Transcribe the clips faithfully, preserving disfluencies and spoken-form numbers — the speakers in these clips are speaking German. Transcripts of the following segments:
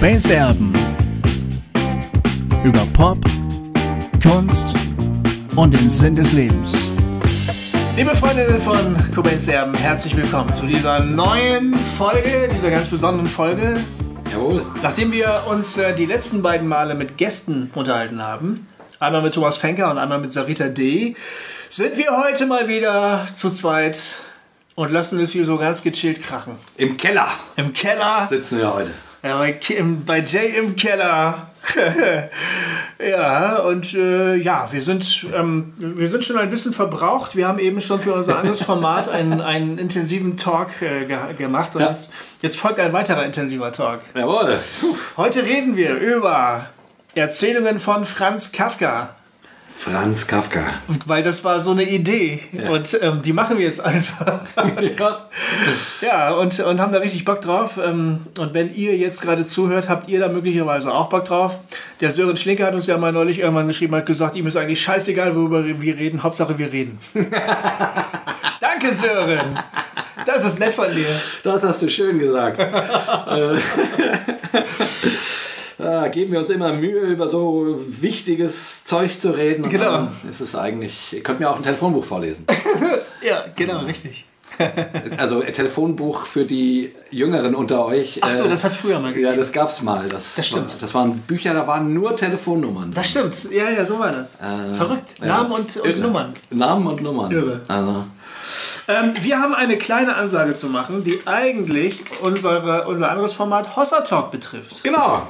Cobains Erben. Über Pop, Kunst und den Sinn des Lebens. Liebe Freundinnen von Cobains Erben, herzlich willkommen zu dieser neuen Folge, dieser ganz besonderen Folge. Jawohl. Nachdem wir uns äh, die letzten beiden Male mit Gästen unterhalten haben, einmal mit Thomas Fenker und einmal mit Sarita D., sind wir heute mal wieder zu zweit und lassen es hier so ganz gechillt krachen. Im Keller. Im Keller. Sitzen wir heute. Ja, bei, Kim, bei Jay im Keller. Ja, und äh, ja, wir sind, ähm, wir sind schon ein bisschen verbraucht. Wir haben eben schon für unser anderes Format einen, einen intensiven Talk äh, ge gemacht. Und ja. jetzt, jetzt folgt ein weiterer intensiver Talk. Jawohl. Heute reden wir über Erzählungen von Franz Kafka. Franz Kafka. Und weil das war so eine Idee. Ja. Und ähm, die machen wir jetzt einfach. Ja, ja und, und haben da richtig Bock drauf. Ähm, und wenn ihr jetzt gerade zuhört, habt ihr da möglicherweise auch Bock drauf. Der Sören Schlinker hat uns ja mal neulich irgendwann geschrieben, hat gesagt, ihm ist eigentlich scheißegal, worüber wir reden. Hauptsache wir reden. Danke, Sören. Das ist nett von dir. Das hast du schön gesagt. Da geben wir uns immer Mühe, über so wichtiges Zeug zu reden. Und genau. Dann ist es eigentlich, ihr könnt mir auch ein Telefonbuch vorlesen. Ja, genau, richtig. Also ein Telefonbuch für die Jüngeren unter euch. Ach so, das hat es früher mal gegeben. Ja, das gab es mal. Das, das stimmt. War, das waren Bücher, da waren nur Telefonnummern. Das stimmt, ja, ja, so war das. Äh, Verrückt, ja. Namen und, und Nummern. Namen und Nummern. Irre. Also. Ähm, wir haben eine kleine Ansage zu machen, die eigentlich unsere, unser anderes Format Hossa Talk betrifft. Genau.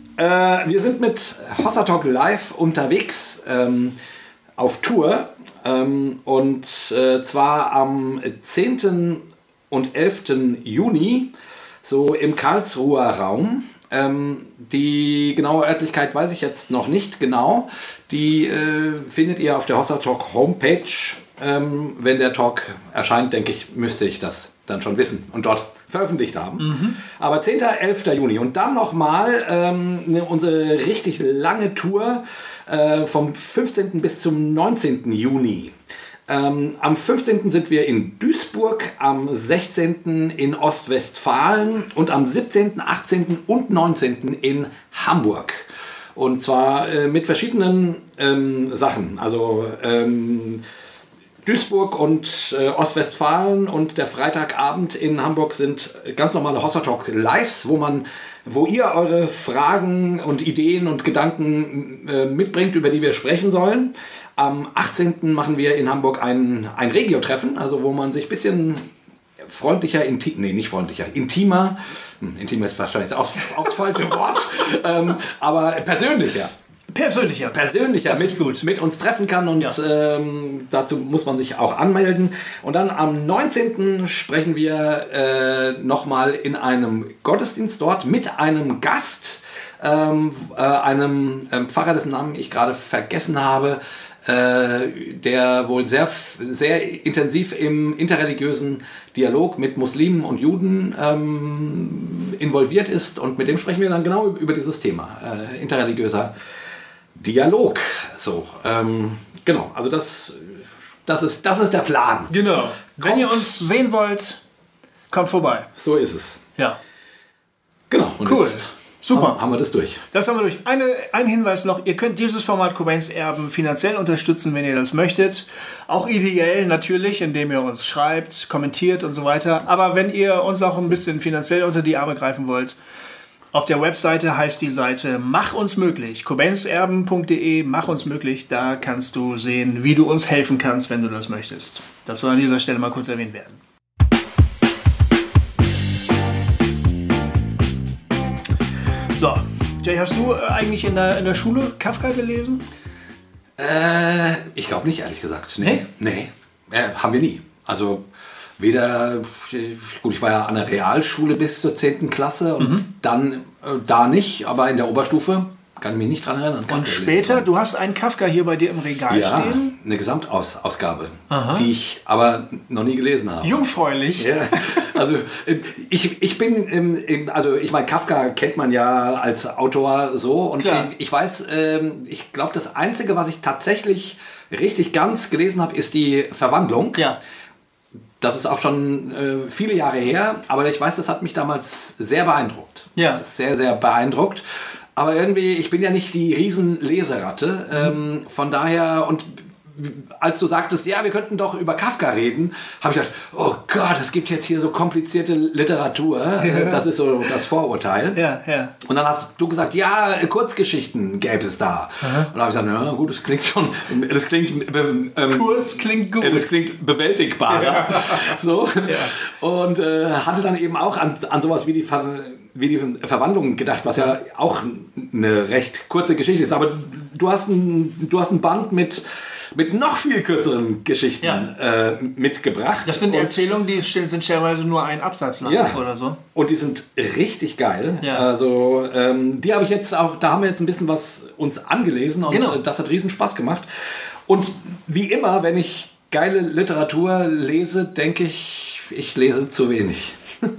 Äh, wir sind mit Hossa Talk live unterwegs ähm, auf Tour ähm, und äh, zwar am zehnten und elften Juni so im Karlsruher Raum. Ähm, die genaue Örtlichkeit weiß ich jetzt noch nicht genau. Die äh, findet ihr auf der Hossa Talk Homepage. Ähm, wenn der Talk erscheint, denke ich, müsste ich das dann schon wissen und dort veröffentlicht haben. Mhm. Aber zehnten und elften Juni. Und dann nochmal ähm, unsere richtig lange Tour äh, vom fünfzehnten bis zum neunzehnten Juni. Ähm, am fünfzehnten sind wir in Duisburg, am sechzehnten in Ostwestfalen und am siebzehnten, achtzehnten und neunzehnten in Hamburg. Und zwar äh, mit verschiedenen ähm, Sachen. Also ähm, Duisburg und äh, Ostwestfalen und der Freitagabend in Hamburg sind ganz normale Hossa Talk Lives, wo man, wo ihr eure Fragen und Ideen und Gedanken äh, mitbringt, über die wir sprechen sollen. Am achtzehnten machen wir in Hamburg ein, ein Regio-Treffen, also wo man sich ein bisschen freundlicher, intim, nee, nicht freundlicher, intimer, hm, intimer ist wahrscheinlich auch, auch das falsche Wort, ähm, aber persönlicher. Persönlicher. Persönlicher mit, gut. mit uns treffen kann und ja. ähm, dazu muss man sich auch anmelden. Und dann am neunzehnten sprechen wir äh, nochmal in einem Gottesdienst dort mit einem Gast, ähm, äh, einem äh, Pfarrer, dessen Namen ich gerade vergessen habe, äh, der wohl sehr, sehr intensiv im interreligiösen Dialog mit Muslimen und Juden ähm, involviert ist. Und mit dem sprechen wir dann genau über dieses Thema, äh, interreligiöser Dialog. So, ähm, genau, also das, das, ist, das ist der Plan. Genau. Wenn kommt, ihr uns sehen wollt, kommt vorbei. So ist es. Ja. Genau. Und cool. Jetzt super. Haben, haben wir das durch. Das haben wir durch. Eine, ein Hinweis noch, ihr könnt dieses Format Cobains Erben finanziell unterstützen, wenn ihr das möchtet. Auch ideell natürlich, indem ihr uns schreibt, kommentiert und so weiter. Aber wenn ihr uns auch ein bisschen finanziell unter die Arme greifen wollt, auf der Webseite heißt die Seite Mach uns möglich, cobainserben punkt de, Mach uns möglich, da kannst du sehen, wie du uns helfen kannst, wenn du das möchtest. Das soll an dieser Stelle mal kurz erwähnt werden. So, Jay, hast du eigentlich in der, in der Schule Kafka gelesen? Äh, ich glaube nicht, ehrlich gesagt. Nee? Nee, äh, haben wir nie. Also weder, gut, ich war ja an der Realschule bis zur zehnten Klasse und mhm. dann äh, da nicht, aber in der Oberstufe kann ich mich nicht dran erinnern. Und später, du hast einen Kafka hier bei dir im Regal ja, stehen? Eine Gesamtausgabe, die ich aber noch nie gelesen habe. Jungfräulich. Ja, also ich, ich bin, also ich meine, Kafka kennt man ja als Autor so und Klar. ich weiß, ich glaube, das Einzige, was ich tatsächlich richtig ganz gelesen habe, ist die Verwandlung. Ja. das ist auch schon äh, viele Jahre her, aber ich weiß, das hat mich damals sehr beeindruckt. Ja. Sehr, sehr beeindruckt. Aber irgendwie, ich bin ja nicht die Riesenleseratte, ähm, von daher, und als du sagtest, ja, wir könnten doch über Kafka reden, habe ich gedacht, oh Gott, es gibt jetzt hier so komplizierte Literatur. Ja. Das ist so das Vorurteil. Ja, ja. Und dann hast du gesagt, ja, Kurzgeschichten gäbe es da. Aha. Und dann habe ich gesagt, ja gut, das klingt schon, das klingt ähm, kurz klingt gut. Das klingt bewältigbarer. Ja. So. Ja. Und äh, hatte dann eben auch an, an sowas wie die Ver wie die Verwandlung gedacht, was ja auch eine recht kurze Geschichte ist. Aber du hast ein, du hast ein Band mit mit noch viel kürzeren Geschichten ja. äh, mitgebracht. Das sind Erzählungen, die sind stellenweise nur ein Absatz lang ja. oder so. Und die sind richtig geil. Ja. Also ähm, die habe ich jetzt auch, da haben wir jetzt ein bisschen was uns angelesen und genau. das hat riesen Spaß gemacht. Und wie immer, wenn ich geile Literatur lese, denke ich, ich lese zu wenig.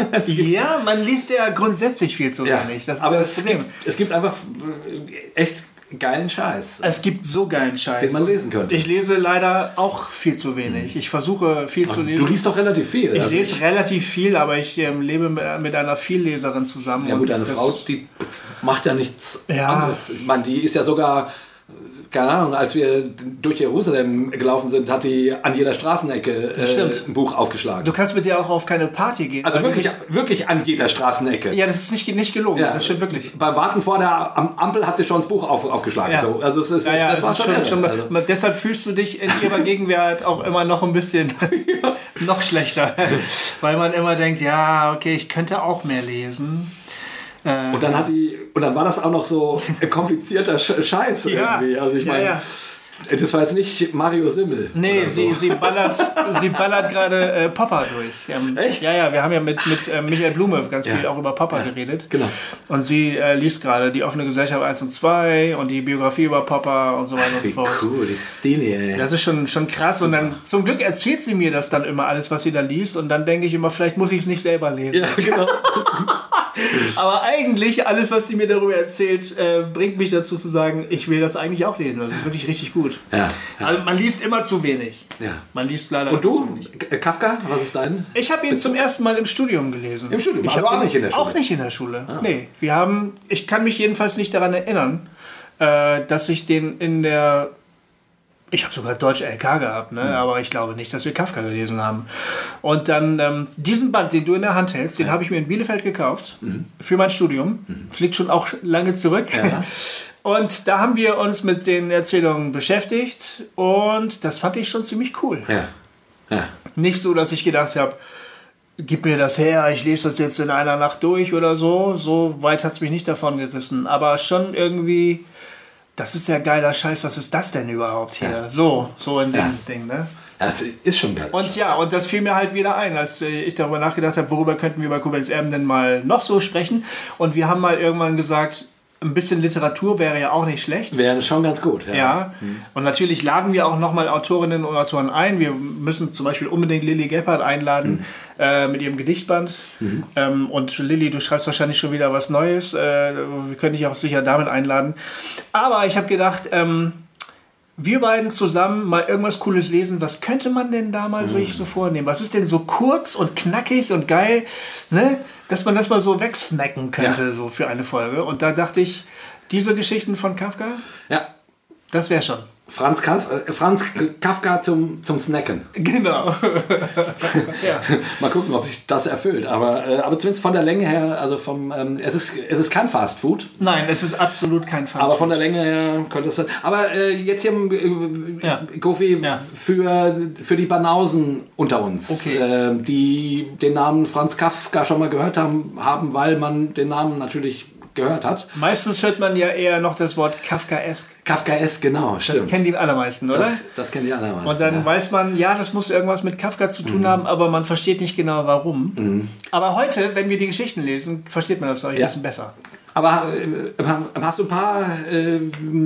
Ja, man liest ja grundsätzlich viel zu ja, wenig. Das ist aber das es gibt, es gibt einfach echt geilen Scheiß. Es gibt so geilen Scheiß. Den man lesen könnte. Ich lese leider auch viel zu wenig. Ich versuche viel Ach, zu lesen. Du liest doch relativ viel. Ich also lese ich relativ viel, aber ich ähm, lebe mit einer Vielleserin zusammen. Ja gut, und eine Frau, die macht ja nichts ja. anderes. Ich meine, die ist ja sogar... Keine Ahnung, als wir durch Jerusalem gelaufen sind, hat die an jeder Straßenecke äh, ein Buch aufgeschlagen. Du kannst mit dir auch auf keine Party gehen. Also wirklich, wirklich an jeder Straßenecke. Ja, das ist nicht, nicht gelogen, ja, das stimmt wirklich. Beim Warten vor der Ampel hat sie schon das Buch auf, aufgeschlagen. Ja. So. Also es ist, ja, ja, das es war ist schon, schon, schon also. Deshalb fühlst du dich in ihrer Gegenwart auch immer noch ein bisschen noch schlechter. Weil man immer denkt, ja, okay, ich könnte auch mehr lesen. Und dann hat die, und dann war das auch noch so komplizierter Scheiß ja, irgendwie. Also ich meine, ja, ja. das war jetzt nicht Mario Simmel. Nee, so. sie, sie ballert, sie ballert gerade äh, Popper durch. Ähm, Echt? Ja, ja, wir haben ja mit, mit äh, Michael Blume ganz ja. viel auch über Popper ja. geredet. Genau. Und sie äh, liest gerade die offene Gesellschaft eins und zwei und die Biografie über Popper und so weiter Ach, und so fort. Wie cool, das ist die, ey. Das ist schon, schon krass. Und dann zum Glück erzählt sie mir das dann immer alles, was sie da liest. Und dann denke ich immer, vielleicht muss ich es nicht selber lesen. Ja, genau. Aber eigentlich, alles, was sie mir darüber erzählt, äh, bringt mich dazu zu sagen, ich will das eigentlich auch lesen. Das ist wirklich richtig gut. Ja, ja. Also man liest immer zu wenig. Ja. Man liest leider Und du? zu wenig. Kafka? Was ist dein? Ich habe ihn zum ersten Mal im Studium gelesen. Im Studium? Ich aber auch nicht in der Schule? Auch nicht in der Schule. Ah. Nee. Wir haben, ich kann mich jedenfalls nicht daran erinnern, äh, dass ich den in der... Ich habe sogar Deutsch L K gehabt, ne? Mhm. Aber ich glaube nicht, dass wir Kafka gelesen haben. Und dann ähm, diesen Band, den du in der Hand hältst, den ja. habe ich mir in Bielefeld gekauft mhm. für mein Studium. Mhm. Das liegt schon auch lange zurück. Ja. Und da haben wir uns mit den Erzählungen beschäftigt und das fand ich schon ziemlich cool. Ja. Ja. Nicht so, dass ich gedacht habe, gib mir das her, ich lese das jetzt in einer Nacht durch oder so. So weit hat es mich nicht davon gerissen. Aber schon irgendwie... Das ist ja geiler Scheiß, was ist das denn überhaupt hier? Ja. So, so in dem ja. Ding, ne? Das ist schon geil. Und ja, und das fiel mir halt wieder ein, als ich darüber nachgedacht habe, worüber könnten wir bei Koblenz Erben denn mal noch so sprechen. Und wir haben mal irgendwann gesagt, ein bisschen Literatur wäre ja auch nicht schlecht. Wäre schon ganz gut, ja. ja. Mhm. Und natürlich laden wir auch nochmal Autorinnen und Autoren ein. Wir müssen zum Beispiel unbedingt Lilly Gebhardt einladen mhm. äh, mit ihrem Gedichtband. Mhm. Ähm, und Lilly, du schreibst wahrscheinlich schon wieder was Neues. Äh, wir können dich auch sicher damit einladen. Aber ich habe gedacht, ähm, wir beiden zusammen mal irgendwas Cooles lesen. Was könnte man denn da mal mhm. so vornehmen? Was ist denn so kurz und knackig und geil, ne? Dass man das mal so wegsnacken könnte, ja. so für eine Folge. Und da dachte ich, diese Geschichten von Kafka, ja. das wäre schon. Franz, Kaf äh, Franz Kafka zum, zum Snacken. Genau. ja. Mal gucken, ob sich das erfüllt. Aber, äh, aber zumindest von der Länge her, also vom, ähm, es, ist, es ist kein Fast Food. Nein, es ist absolut kein Fast Food. Aber von der Länge her könnte es sein. Aber äh, jetzt hier, äh, ja. Gofi, ja. für, für die Banausen unter uns, okay. äh, die den Namen Franz Kafka schon mal gehört haben, haben, weil man den Namen natürlich gehört hat. Meistens hört man ja eher noch das Wort Kafkaesk. Kafkaesk, genau, stimmt. Das kennen die allermeisten, oder? Das, das kennen die allermeisten. Und dann ja. weiß man, ja, das muss irgendwas mit Kafka zu tun mhm. haben, aber man versteht nicht genau, warum. Mhm. Aber heute, wenn wir die Geschichten lesen, versteht man das auch ein ja. bisschen besser. Aber äh, hast du ein paar äh,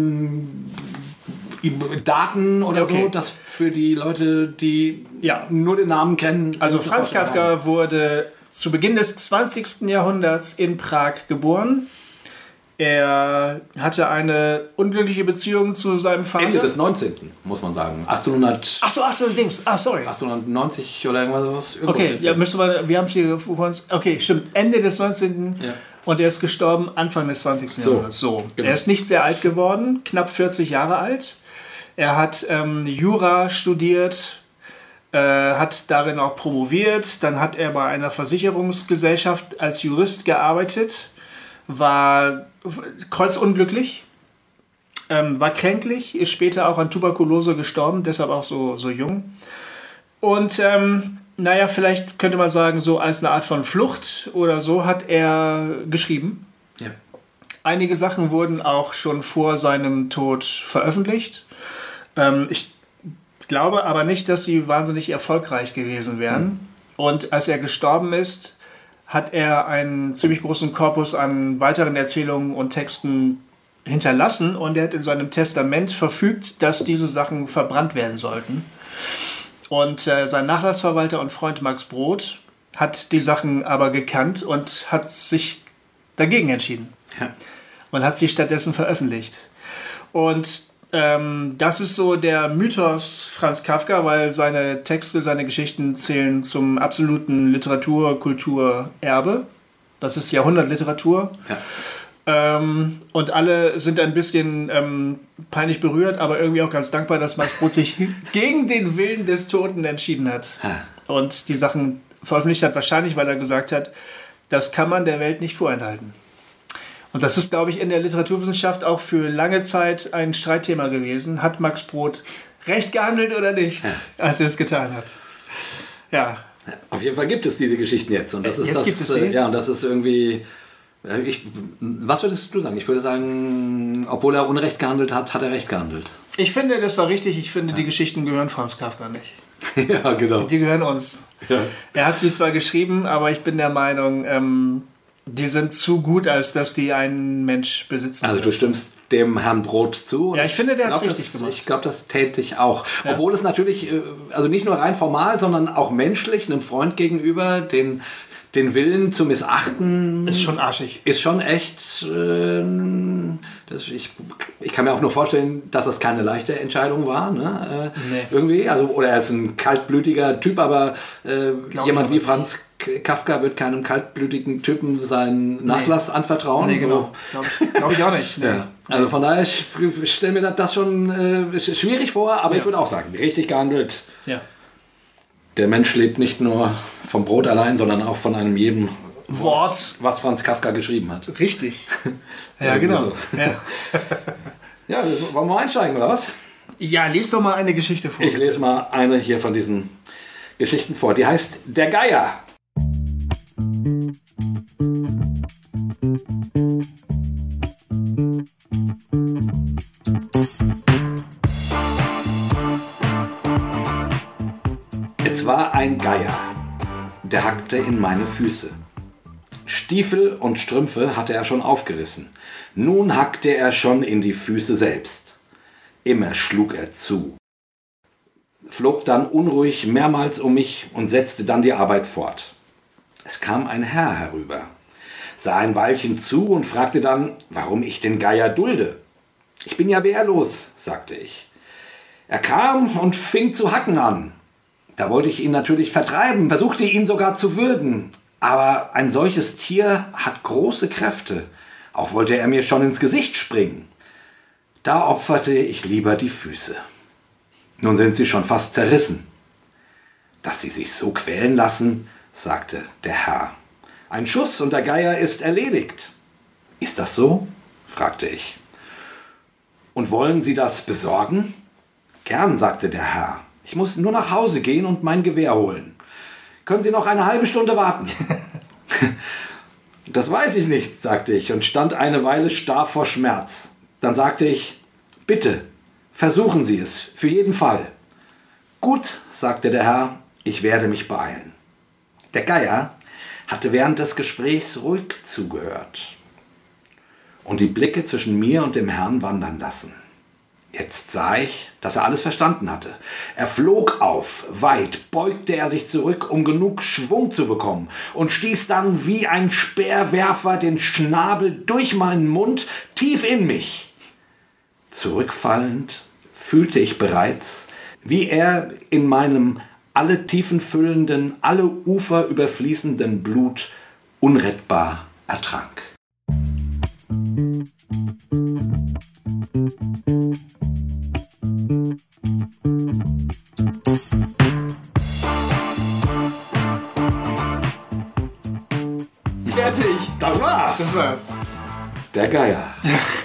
Daten oder okay. so, dass für die Leute, die ja. nur den Namen kennen? Also Franz Kafka haben. wurde zu Beginn des zwanzigsten Jahrhunderts in Prag geboren. Er hatte eine unglückliche Beziehung zu seinem Vater. Ende des neunzehnten muss man sagen. achtzehnhundert. Ach so, ach so, Dings. Ah, sorry. achtzehnhundertneunzig oder irgendwas. Okay, ja, müsste man, wir haben es hier vor uns. Okay, stimmt. Ende des neunzehnten. Ja. Und er ist gestorben Anfang des zwanzigsten Jahrhunderts. So, so. Genau. Er ist nicht sehr alt geworden, knapp vierzig Jahre alt. Er hat ähm, Jura studiert, äh, hat darin auch promoviert. Dann hat er bei einer Versicherungsgesellschaft als Jurist gearbeitet, war kreuzunglücklich, ähm, war kränklich, ist später auch an Tuberkulose gestorben, deshalb auch so, so jung. Und ähm, naja, vielleicht könnte man sagen, so als eine Art von Flucht oder so hat er geschrieben. Ja. Einige Sachen wurden auch schon vor seinem Tod veröffentlicht. Ähm, ich glaube aber nicht, dass sie wahnsinnig erfolgreich gewesen wären. Mhm. Und als er gestorben ist, hat er einen ziemlich großen Korpus an weiteren Erzählungen und Texten hinterlassen. Und er hat in seinem Testament verfügt, dass diese Sachen verbrannt werden sollten. Und äh, sein Nachlassverwalter und Freund Max Brod hat die Sachen aber gekannt und hat sich dagegen entschieden. Ja. Und hat sie stattdessen veröffentlicht. Und ähm, das ist so der Mythos Franz Kafka, weil seine Texte, seine Geschichten zählen zum absoluten Literatur-Kulturerbe. Das ist Jahrhundertliteratur. Ja. Ähm, und alle sind ein bisschen ähm, peinlich berührt, aber irgendwie auch ganz dankbar, dass Max Brod sich gegen den Willen des Toten entschieden hat. Ha. Und die Sachen veröffentlicht hat, wahrscheinlich, weil er gesagt hat, das kann man der Welt nicht vorenthalten. Und das ist, glaube ich, in der Literaturwissenschaft auch für lange Zeit ein Streitthema gewesen. Hat Max Brod recht gehandelt oder nicht, ja. als er es getan hat? Ja. Auf jeden Fall gibt es diese Geschichten jetzt. Und das ist jetzt das, gibt es sie. Ja, und das ist irgendwie... Ich, was würdest du sagen? Ich würde sagen, obwohl er Unrecht gehandelt hat, hat er Recht gehandelt. Ich finde, das war richtig. Ich finde, ja. die Geschichten gehören Franz Kafka nicht. Ja, genau. Die gehören uns. Ja. Er hat sie zwar geschrieben, aber ich bin der Meinung, ähm, die sind zu gut, als dass die ein Mensch besitzen. Also du stimmst dem Herrn Brod zu? Ja, ich finde, der hat es richtig das, gemacht. Ich glaube, das täte ich auch. Ja. Obwohl es natürlich, also nicht nur rein formal, sondern auch menschlich, einem Freund gegenüber, den... Den Willen zu missachten... Ist schon arschig. Ist schon echt... Äh, das, ich, ich kann mir auch nur vorstellen, dass das keine leichte Entscheidung war. Ne? Äh, nee. Irgendwie. Also, oder er ist ein kaltblütiger Typ, aber äh, jemand wie Franz Kafka wird keinem kaltblütigen Typen seinen Nachlass nee. anvertrauen. Nee, genau. So. Glaube ich, glaub ich auch nicht. Nee. Ja. Also von daher, ich, ich stelle mir das schon äh, schwierig vor, aber ja. ich würde auch sagen, richtig gehandelt. Ja. Der Mensch lebt nicht nur vom Brot allein, sondern auch von einem jedem Wort, Wort was Franz Kafka geschrieben hat. Richtig. Ja, genau. So. Ja. Ja, wollen wir einsteigen, oder was? Ja, lies doch mal eine Geschichte vor. Ich lese mal eine hier von diesen Geschichten vor. Die heißt Der Geier. Es war ein Geier, der hackte in meine Füße. Stiefel und Strümpfe hatte er schon aufgerissen. Nun hackte er schon in die Füße selbst. Immer schlug er zu. Flog dann unruhig mehrmals um mich und setzte dann die Arbeit fort. Es kam ein Herr herüber, sah ein Weilchen zu und fragte dann, warum ich den Geier dulde. Ich bin ja wehrlos, sagte ich. Er kam und fing zu hacken an. Da wollte ich ihn natürlich vertreiben, versuchte ihn sogar zu würgen. Aber ein solches Tier hat große Kräfte. Auch wollte er mir schon ins Gesicht springen. Da opferte ich lieber die Füße. Nun sind sie schon fast zerrissen. Dass sie sich so quälen lassen, sagte der Herr. Ein Schuss und der Geier ist erledigt. Ist das so? Fragte ich. Und wollen Sie das besorgen? Gern, sagte der Herr. Ich muss nur nach Hause gehen und mein Gewehr holen. Können Sie noch eine halbe Stunde warten? Das weiß ich nicht, sagte ich und stand eine Weile starr vor Schmerz. Dann sagte ich, bitte, versuchen Sie es, für jeden Fall. Gut, sagte der Herr, ich werde mich beeilen. Der Geier hatte während des Gesprächs ruhig zugehört und die Blicke zwischen mir und dem Herrn wandern lassen. Jetzt sah ich, dass er alles verstanden hatte. Er flog auf, weit beugte er sich zurück, um genug Schwung zu bekommen und stieß dann wie ein Speerwerfer den Schnabel durch meinen Mund tief in mich. Zurückfallend fühlte ich bereits, wie er in meinem alle Tiefen füllenden, alle Ufer überfließenden Blut unrettbar ertrank. Fertig. Das war's. Das war's. Der Geier.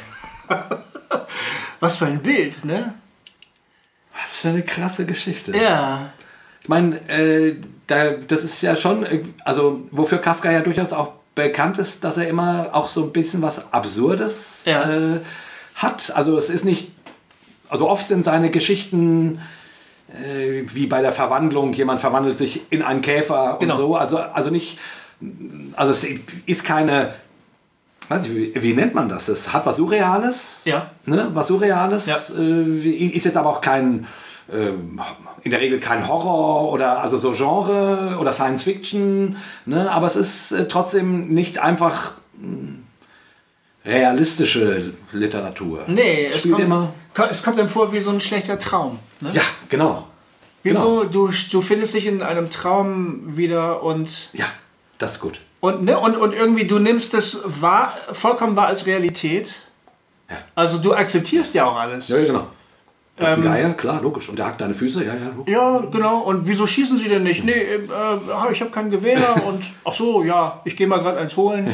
Was für ein Bild, ne? Was für eine krasse Geschichte. Ja. Ich meine, äh, da, das ist ja schon, also wofür Kafka ja durchaus auch bekannt ist, dass er immer auch so ein bisschen was Absurdes ja. äh, hat. Also es ist nicht, also oft sind seine Geschichten äh, wie bei der Verwandlung, jemand verwandelt sich in einen Käfer und genau. so. Also, also nicht, also es ist keine, weiß ich, wie, wie nennt man das? Es hat was Surreales. Ja. Ne? Was Surreales. Ja. Äh, ist jetzt aber auch kein, äh, in der Regel kein Horror oder also so Genre oder Science Fiction. Ne? Aber es ist äh, trotzdem nicht einfach mh, realistische Literatur. Nee, es Spielt kommt, immer. es kommt einem vor wie so ein schlechter Traum. Ne? Ja, genau. Wieso? Genau. Du, du findest dich in einem Traum wieder und. Ja, das ist gut. Und, ne, und, und irgendwie, du nimmst das wahr, vollkommen wahr als Realität. Ja. Also du akzeptierst ja auch alles. Ja, genau. Das ist Ähm, ein Geier, klar, logisch. Und der hackt deine Füße, ja, ja. Logisch. Ja, genau. Und wieso schießen sie denn nicht? Nee, äh, ich habe kein Gewehr und ach so, ja, ich gehe mal gerade eins holen.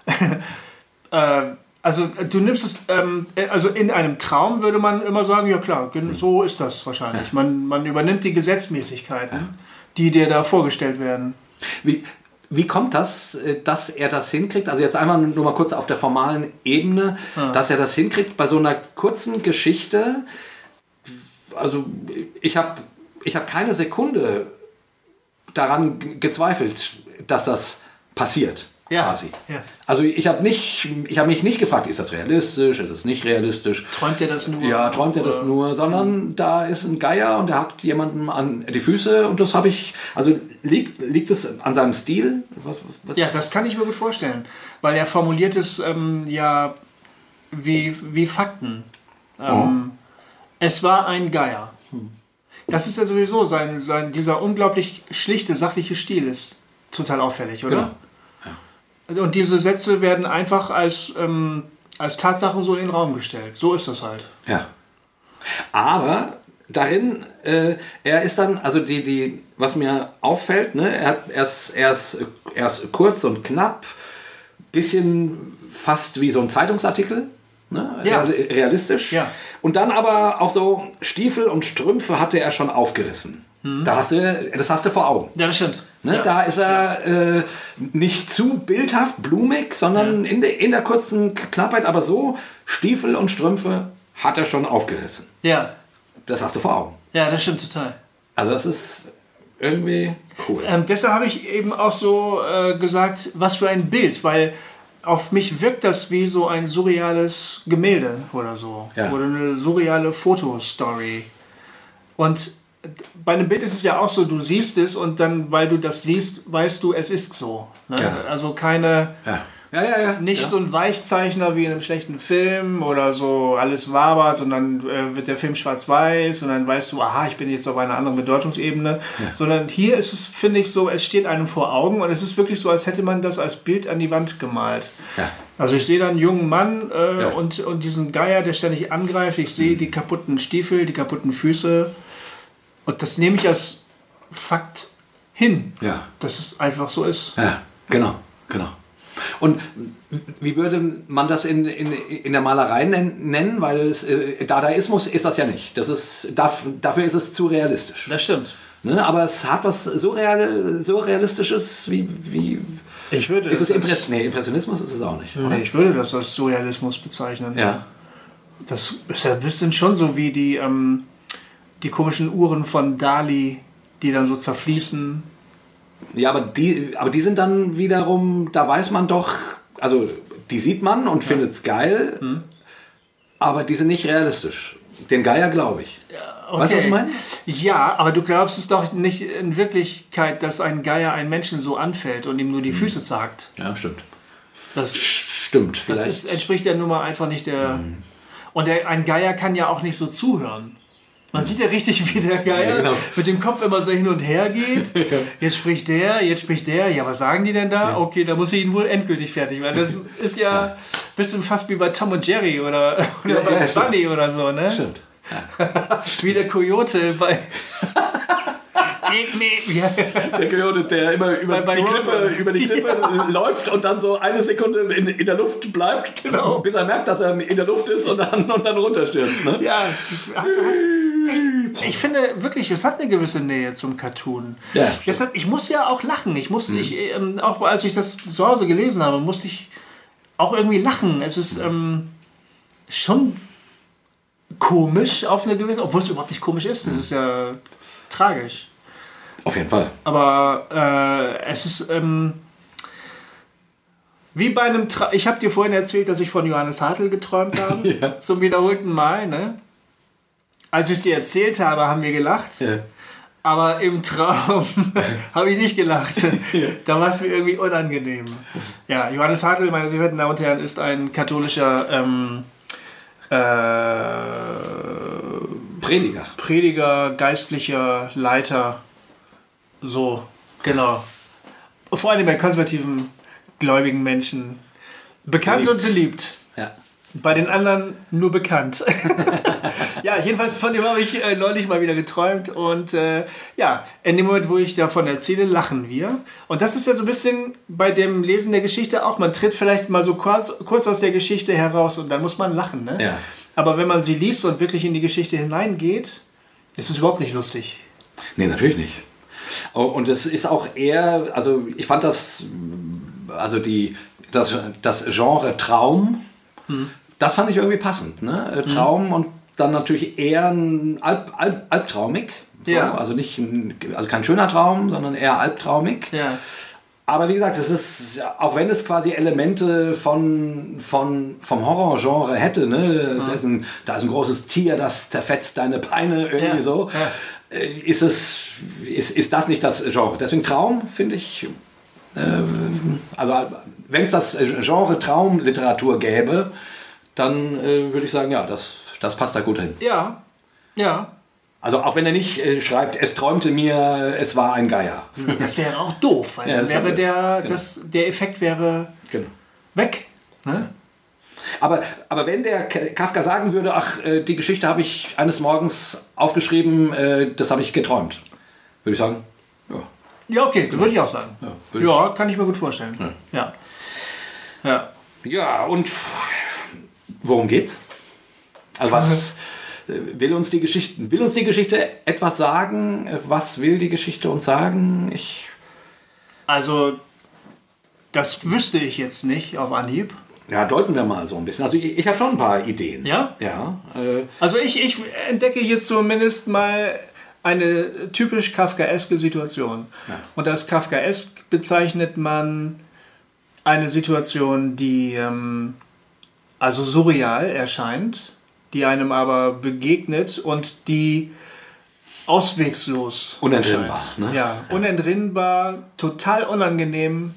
äh, also du nimmst es, ähm, also in einem Traum würde man immer sagen, ja klar, so ist das wahrscheinlich. Man, man übernimmt die Gesetzmäßigkeiten, ja. die dir da vorgestellt werden. Wie, wie kommt das, dass er das hinkriegt? Also jetzt einmal nur mal kurz auf der formalen Ebene, ah. dass er das hinkriegt bei so einer kurzen Geschichte. Also ich habe ich hab keine Sekunde daran gezweifelt, dass das passiert. Ja, quasi. Ja. Also ich habe nicht, ich habe mich nicht gefragt, ist das realistisch, ist es nicht realistisch? Träumt er das nur? Ja, träumt er das nur, sondern da ist ein Geier und der hackt jemandem an die Füße und das habe ich, also liegt, liegt es an seinem Stil? Was, was? Ja, das kann ich mir gut vorstellen, weil er formuliert es ähm, ja wie, wie Fakten. Ähm, oh. Es war ein Geier. Hm. Das ist ja sowieso, sein, sein, dieser unglaublich schlichte, sachliche Stil ist total auffällig, oder? Genau. Und diese Sätze werden einfach als, ähm, als Tatsachen so in den Raum gestellt. So ist das halt. Ja. Aber darin, äh, er ist dann, also die, die, was mir auffällt, ne, er, er, ist, er, ist, er ist kurz und knapp, bisschen fast wie so ein Zeitungsartikel, ne, ja. realistisch. Ja. Und dann aber auch so Stiefel und Strümpfe hatte er schon aufgerissen. Mhm. Da hast du, das hast du vor Augen. Ja, das stimmt. Ne, ja. Da ist er äh, nicht zu bildhaft, blumig, sondern ja. in, de, in der kurzen Knappheit, aber so Stiefel und Strümpfe hat er schon aufgerissen. Ja. Das hast du vor Augen. Ja, das stimmt total. Also das ist irgendwie cool. Ähm, deshalb habe ich eben auch so äh, gesagt, was für ein Bild, weil auf mich wirkt das wie so ein surreales Gemälde oder so. Ja. Oder eine surreale Fotostory. Und bei einem Bild ist es ja auch so, du siehst es und dann, weil du das siehst, weißt du, es ist so. Ne? Ja. Also keine, ja. Ja, ja, ja. nicht ja. so ein Weichzeichner wie in einem schlechten Film oder so alles wabert und dann äh, wird der Film schwarz-weiß und dann weißt du, aha, ich bin jetzt auf einer anderen Bedeutungsebene. Ja. Sondern hier ist es, finde ich, so, es steht einem vor Augen und es ist wirklich so, als hätte man das als Bild an die Wand gemalt. Ja. Also ich sehe da einen jungen Mann äh, ja. und, und diesen Geier, der ständig angreift. Ich sehe mhm. die kaputten Stiefel, die kaputten Füße. Und das nehme ich als Fakt hin, ja. dass es einfach so ist. Ja, genau, genau. Und wie würde man das in, in, in der Malerei nennen? Weil es, äh, Dadaismus ist das ja nicht. Das ist, dafür ist es zu realistisch. Das stimmt. Ne? Aber es hat was so, real, so Realistisches wie... wie ich würde ist es das Impress nee, Impressionismus ist es auch nicht. Nee, ich würde das als Surrealismus bezeichnen. Ja. Das ist ja ein bisschen schon so wie die... Ähm, die komischen Uhren von Dali, die dann so zerfließen. Ja, aber die, aber die sind dann wiederum, da weiß man doch, also die sieht man und ja. findet es geil, mhm. aber die sind nicht realistisch. Den Geier glaube ich. Okay. Weißt du, was ich meine? Ja, aber du glaubst es doch nicht in Wirklichkeit, dass ein Geier einen Menschen so anfällt und ihm nur die Füße zagt. Ja, stimmt. Das, stimmt, vielleicht. Das ist, entspricht ja nun mal einfach nicht der... Mhm. Und der, ein Geier kann ja auch nicht so zuhören. Man sieht ja richtig, wie der Geier ja, genau. mit dem Kopf immer so hin und her geht. Ja. Jetzt spricht der, jetzt spricht der. Ja, was sagen die denn da? Ja. Okay, da muss ich ihn wohl endgültig fertig machen. Das ist ja, ja. ein bisschen fast wie bei Tom und Jerry oder, oder ja, bei ja, Bunny oder so, ne? Stimmt. Ja. Wie der Coyote bei... Der Coyote, der immer über, bei, bei die, Klippe, über die Klippe ja. läuft und dann so eine Sekunde in, in der Luft bleibt, genau. bis er merkt, dass er in der Luft ist und dann, und dann runterstürzt. Ne? Ja, ich, ich finde wirklich, es hat eine gewisse Nähe zum Cartoon. Ja, Deshalb, ich muss ja auch lachen. Ich muss, mhm. ich, ähm, auch als ich das zu Hause gelesen habe, musste ich auch irgendwie lachen. Es ist ähm, schon komisch auf eine gewisse, obwohl es überhaupt nicht komisch ist. Es ist ja tragisch. Auf jeden Fall. Aber äh, es ist ähm, wie bei einem Tra ich habe dir vorhin erzählt, dass ich von Johannes Hartl geträumt habe. Ja. Zum wiederholten Mal. Ne? Als ich es dir erzählt habe, haben wir gelacht. Ja. Aber im Traum habe ich nicht gelacht. Ja. Da war es mir irgendwie unangenehm. Ja, Johannes Hartl, meine sehr verehrten Damen und Herren, ist ein katholischer ähm, äh, Prediger. Prediger, geistlicher Leiter. So, genau. Vor allem bei konservativen, gläubigen Menschen. Bekannt beliebt. und beliebt. Ja. Bei den anderen nur bekannt. Ja, jedenfalls von dem habe ich äh, neulich mal wieder geträumt. Und äh, ja, in dem Moment, wo ich davon erzähle, lachen wir. Und das ist ja so ein bisschen bei dem Lesen der Geschichte auch. Man tritt vielleicht mal so kurz, kurz aus der Geschichte heraus und dann muss man lachen. Ne? Ja. Aber wenn man sie liest und wirklich in die Geschichte hineingeht, ist es überhaupt nicht lustig. Nee, natürlich nicht. Und es ist auch eher, also ich fand das, also die, das, das Genre Traum, hm. das fand ich irgendwie passend. Ne? Traum hm. und dann natürlich eher ein Alp, Alp, albtraumig. So. Ja. Also, nicht, also kein schöner Traum, sondern eher albtraumig. Ja. Aber wie gesagt, es ist, auch wenn es quasi Elemente von, von, vom Horrorgenre hätte, ne? Ja. Da ist ein, da ist ein großes Tier, das zerfetzt deine Beine, irgendwie ja. so. Ja. Ist, es, ist, ist das nicht das Genre. Deswegen Traum, finde ich, äh, also wenn es das Genre Traumliteratur gäbe, dann äh, würde ich sagen, ja, das, das passt da gut hin. Ja, ja. Also auch wenn er nicht äh, schreibt, es träumte mir, es war ein Geier. Das wäre auch doof, weil ja, dann wäre der, genau. das, der Effekt wäre genau. weg. Ne? Aber, aber wenn der Kafka sagen würde, ach, die Geschichte habe ich eines Morgens aufgeschrieben, das habe ich geträumt, würde ich sagen, ja. Ja, okay, würde ich auch sagen. Ja, ja, kann ich mir gut vorstellen. Ja. Ja, ja. ja und worum geht's? Also was will uns die Geschichte, will uns die Geschichte etwas sagen? Was will die Geschichte uns sagen? Ich also, das wüsste ich jetzt nicht auf Anhieb. Ja, deuten wir mal so ein bisschen. Also ich, ich habe schon ein paar Ideen. Ja? Ja. Äh also ich, ich entdecke hier zumindest mal eine typisch kafkaeske Situation. Ja. Und als kafkaesk bezeichnet man eine Situation, die ähm, also surreal erscheint, die einem aber begegnet und die auswegslos unentrinnbar. Ne? Ja, ja, unentrinnbar, total unangenehm.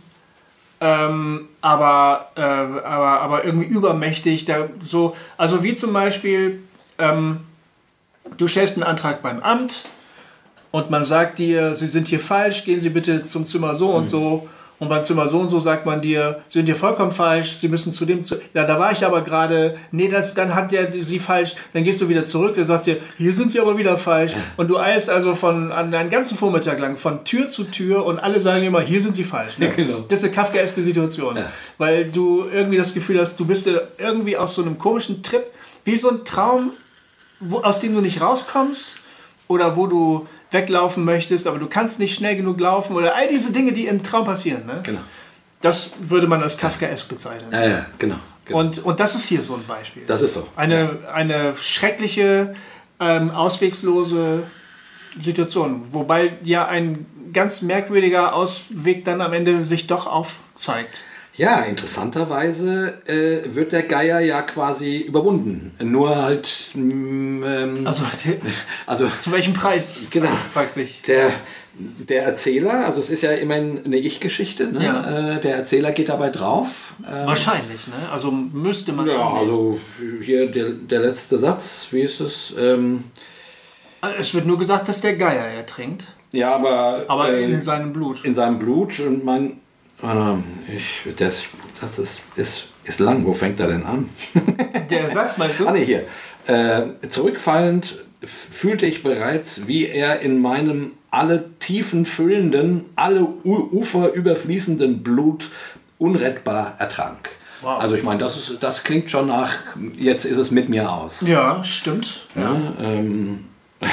Ähm, aber, äh, aber, aber irgendwie übermächtig. Da so, also wie zum Beispiel, ähm, du stellst einen Antrag beim Amt und man sagt dir, Sie sind hier falsch, gehen Sie bitte zum Zimmer so und so. Und beim Zimmer so und so sagt man dir, Sie sind hier vollkommen falsch, Sie müssen zu dem... Zu ja, da war ich aber gerade, nee, das, dann hat der Sie falsch, dann gehst du wieder zurück, dann sagst dir, hier sind Sie aber wieder falsch. Und du eilst also von an einen ganzen Vormittag lang von Tür zu Tür und alle sagen immer, hier sind Sie falsch. Ne? Ja, genau. Das ist eine kafkaeske Situation, ja. Weil du irgendwie das Gefühl hast, du bist irgendwie aus so einem komischen Trip, wie so ein Traum, wo, aus dem du nicht rauskommst oder wo du weglaufen möchtest, aber du kannst nicht schnell genug laufen oder all diese Dinge, die im Traum passieren. Ne? Genau. Das würde man als kafkaesk bezeichnen. Ja, ja, genau. genau. Und, und das ist hier so ein Beispiel. Das ist so. Eine, eine schreckliche, ähm, auswegslose Situation, wobei ja ein ganz merkwürdiger Ausweg dann am Ende sich doch aufzeigt. Ja, interessanterweise äh, wird der Geier ja quasi überwunden. Nur halt... Ähm, also, also zu welchem Preis? Genau. Fragt sich. Der, der Erzähler, also es ist ja immerhin eine Ich-Geschichte, ne? Ja. Äh, der Erzähler geht dabei drauf. Ähm, Wahrscheinlich, ne? Also müsste man... Ja, also hier der, der letzte Satz, wie ist es? Ähm, es wird nur gesagt, dass der Geier ertrinkt. Ja, aber... Aber äh, in seinem Blut. In seinem Blut und mein... Ich, das Satz ist, ist, ist lang. Wo fängt er denn an? Der Satz, meinst du? Ah, nee, hier. Äh, zurückfallend fühlte ich bereits, wie er in meinem alle Tiefen füllenden, alle U- Ufer überfließenden Blut unrettbar ertrank. Wow. Also ich meine, das, ist, das klingt schon nach, jetzt ist es mit mir aus. Ja, stimmt. Ja. Ja, ähm,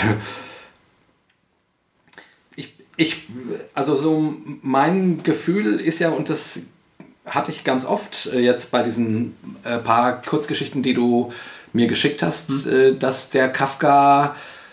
Ich, also so mein Gefühl ist ja, und das hatte ich ganz oft jetzt bei diesen äh, paar Kurzgeschichten, die du mir geschickt hast, hm. äh, dass der Kafka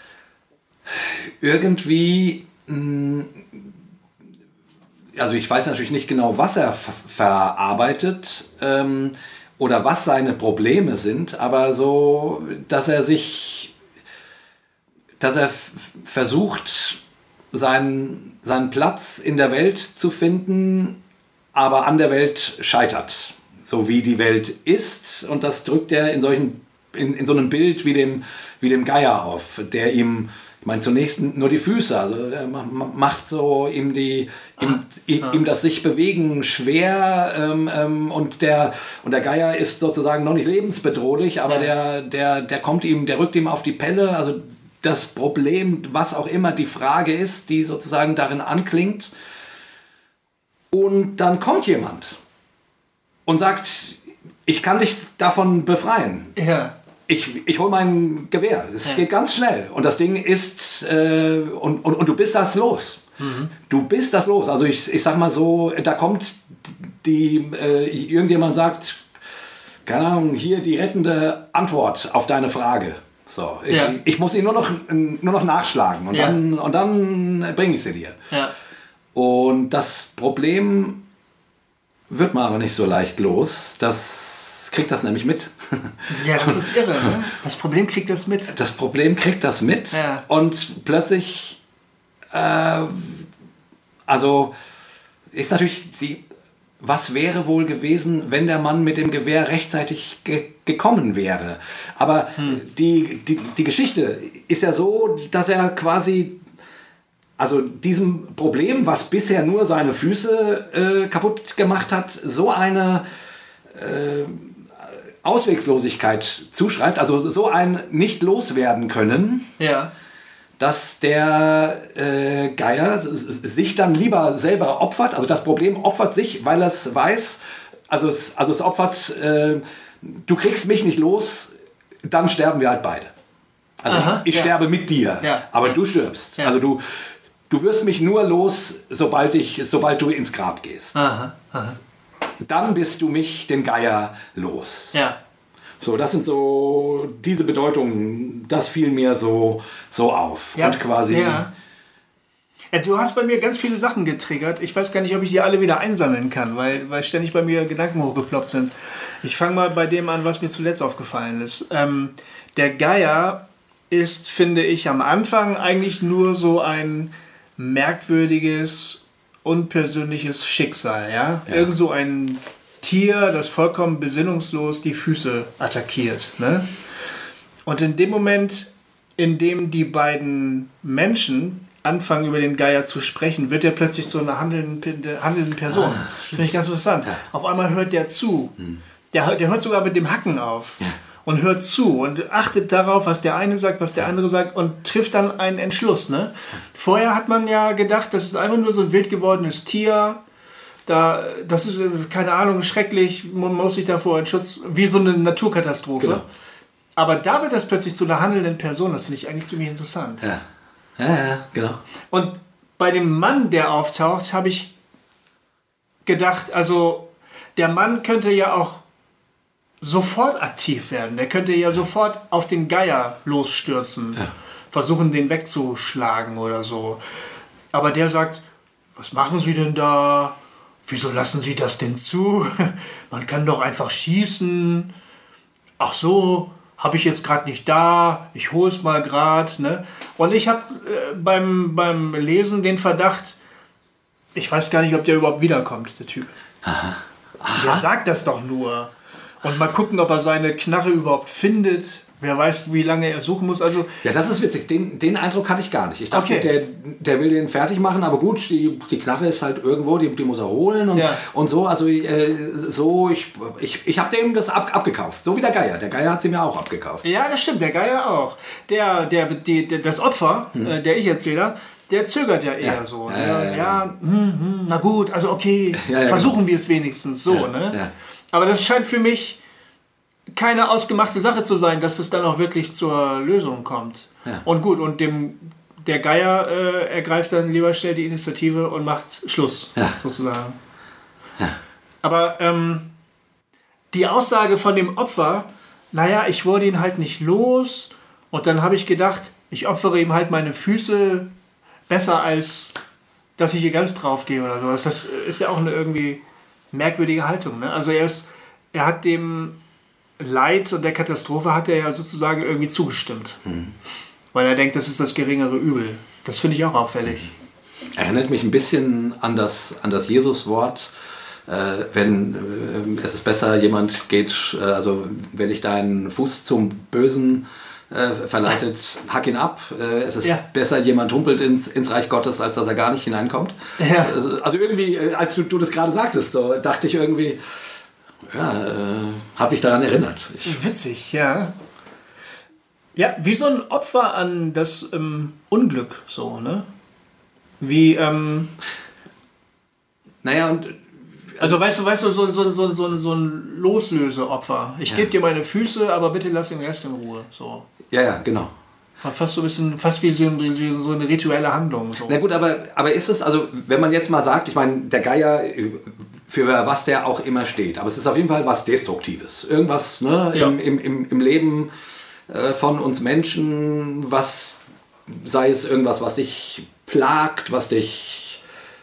irgendwie, mh, also ich weiß natürlich nicht genau, was er ver- verarbeitet ähm, oder was seine Probleme sind, aber so, dass er sich, dass er f- versucht, Seinen, seinen Platz in der Welt zu finden, aber an der Welt scheitert. So wie die Welt ist. Und das drückt er in, solchen, in, in so einem Bild wie dem, wie dem Geier auf, der ihm, ich meine, zunächst nur die Füße, also er macht so ihm, die, ihm, ah, ah. ihm das sich bewegen schwer ähm, ähm, und, der, und der Geier ist sozusagen noch nicht lebensbedrohlich, aber ja. der, der, der kommt ihm, der rückt ihm auf die Pelle, also das Problem, was auch immer die Frage ist, die sozusagen darin anklingt. Und dann kommt jemand und sagt, ich kann dich davon befreien. Ja. Ich, ich hole mein Gewehr. Es ja. geht ganz schnell. Und das Ding ist, äh, und, und, und du bist das los. Mhm. Du bist das los. Also ich, ich sag mal so, da kommt die, äh, irgendjemand sagt, keine Ahnung, hier die rettende Antwort auf deine Frage. So, ich, ja. ich muss ihn nur noch, nur noch nachschlagen und, ja. dann, und dann bringe ich sie dir. Ja. Und das Problem wird man aber nicht so leicht los. Das kriegt das nämlich mit. Ja, das ist irre. Ne? Das Problem kriegt das mit. Das Problem kriegt das mit ja. und plötzlich, äh, also ist natürlich die... Was wäre wohl gewesen, wenn der Mann mit dem Gewehr rechtzeitig ge- gekommen wäre? Aber hm. die, die, die Geschichte ist ja so, dass er quasi, also diesem Problem, was bisher nur seine Füße äh, kaputt gemacht hat, so eine äh, Auswegslosigkeit zuschreibt, also so ein nicht loswerden können. Ja. Dass der äh, Geier sich dann lieber selber opfert, also das Problem opfert sich, weil er es weiß, also es, also es opfert, äh, du kriegst mich nicht los, dann sterben wir halt beide. Also Aha, ich ja. sterbe mit dir, ja. aber du stirbst. Ja. Also du, du wirst mich nur los, sobald, ich, sobald du ins Grab gehst. Aha, aha. Dann bist du mich, den Geier, los. Ja. So, das sind so diese Bedeutungen, das fiel mir so, so auf. Ja, und quasi. Ja. Ja, du hast bei mir ganz viele Sachen getriggert. Ich weiß gar nicht, ob ich die alle wieder einsammeln kann, weil, weil ständig bei mir Gedanken hochgeploppt sind. Ich fange mal bei dem an, was mir zuletzt aufgefallen ist. Ähm, der Geier ist, finde ich, am Anfang eigentlich nur so ein merkwürdiges, unpersönliches Schicksal. Ja? Ja. Irgend so ein Tier, das vollkommen besinnungslos die Füße attackiert. Ne? Und in dem Moment, in dem die beiden Menschen anfangen, über den Geier zu sprechen, wird er plötzlich zu einer handelnden, handelnden Person. Ah, das finde ich ganz interessant. Ja. Auf einmal hört der zu. Hm. Der, der hört sogar mit dem Hacken auf. Ja. Und hört zu und achtet darauf, was der eine sagt, was der andere sagt und trifft dann einen Entschluss. Ne? Vorher hat man ja gedacht, das ist einfach nur so ein wild gewordenes Tier. Da, das ist, keine Ahnung, schrecklich, man muss sich davor in Schutz, wie so eine Naturkatastrophe. Genau. Aber da wird das plötzlich zu einer handelnden Person, das finde ich eigentlich ziemlich interessant. Ja, ja, ja, genau. Und bei dem Mann, der auftaucht, habe ich gedacht, also der Mann könnte ja auch sofort aktiv werden. Der könnte ja sofort auf den Geier losstürzen, ja. versuchen, den wegzuschlagen oder so. Aber der sagt, was machen Sie denn da? wieso lassen Sie das denn zu? Man kann doch einfach schießen. Ach so, habe ich jetzt gerade nicht da, ich hole es mal gerade. Ne? Und ich habe äh, beim, beim Lesen den Verdacht, ich weiß gar nicht, ob der überhaupt wiederkommt, der Typ. Aha. Aha. Der sagt das doch nur. Und mal gucken, ob er seine Knarre überhaupt findet. Wer weiß, wie lange er suchen muss. Also ja, das ist witzig. Den, den Eindruck hatte ich gar nicht. Ich dachte, okay. der, der will den fertig machen, aber gut, die, die Knarre ist halt irgendwo, die, die muss er holen und, ja. und so. Also äh, so, ich, ich, ich habe dem das ab, abgekauft. So wie der Geier. Der Geier hat sie mir auch abgekauft. Ja, das stimmt, der Geier auch. Der, der, die, der, das Opfer, hm. äh, der Ich-Erzähler, der zögert ja eher ja. so. Ja, Ja, ja, ja, ja hm, hm, na gut, also okay, ja, ja, versuchen genau. wir es wenigstens so. Ja, ne? ja. Aber das scheint für mich keine ausgemachte Sache zu sein, dass es dann auch wirklich zur Lösung kommt. Ja. Und gut, und dem, der Geier äh, ergreift dann lieber schnell die Initiative und macht Schluss, ja. sozusagen. Ja. Aber ähm, die Aussage von dem Opfer, naja, ich wurde ihn halt nicht los und dann habe ich gedacht, ich opfere ihm halt meine Füße besser, als dass ich hier ganz drauf gehe oder sowas. Das ist ja auch eine irgendwie merkwürdige Haltung. Ne? Also er, ist, er hat dem Leid und der Katastrophe hat er ja sozusagen irgendwie zugestimmt. Hm. Weil er denkt, das ist das geringere Übel. Das finde ich auch auffällig. Erinnert mich ein bisschen an das, an das Jesus-Wort, äh, wenn äh, es ist besser, jemand geht, äh, also wenn dich dein Fuß zum Bösen äh, verleitet, hack ihn ab. Äh, es ist ja. besser, jemand humpelt ins, ins Reich Gottes, als dass er gar nicht hineinkommt. Ja. Also irgendwie, als du, du das gerade sagtest, so, dachte ich irgendwie, ja, äh, habe mich daran erinnert. Ich Witzig, ja. Ja, wie so ein Opfer an das ähm, Unglück, so, ne? Wie, ähm... Naja, und... Also, weißt du, weißt du, so, so, so, so, so ein Loslöseopfer. Ich ja. gebe dir meine Füße, aber bitte lass den Rest in Ruhe, so. Ja, ja, genau. Fast so ein bisschen, fast wie so, ein, so eine rituelle Handlung. So. Na gut, aber, aber ist es, also, wenn man jetzt mal sagt, ich meine, der Geier... für was der auch immer steht. Aber es ist auf jeden Fall was Destruktives. Irgendwas ne, ja. im, im, im, im Leben äh, von uns Menschen, was sei es irgendwas, was dich plagt, was dich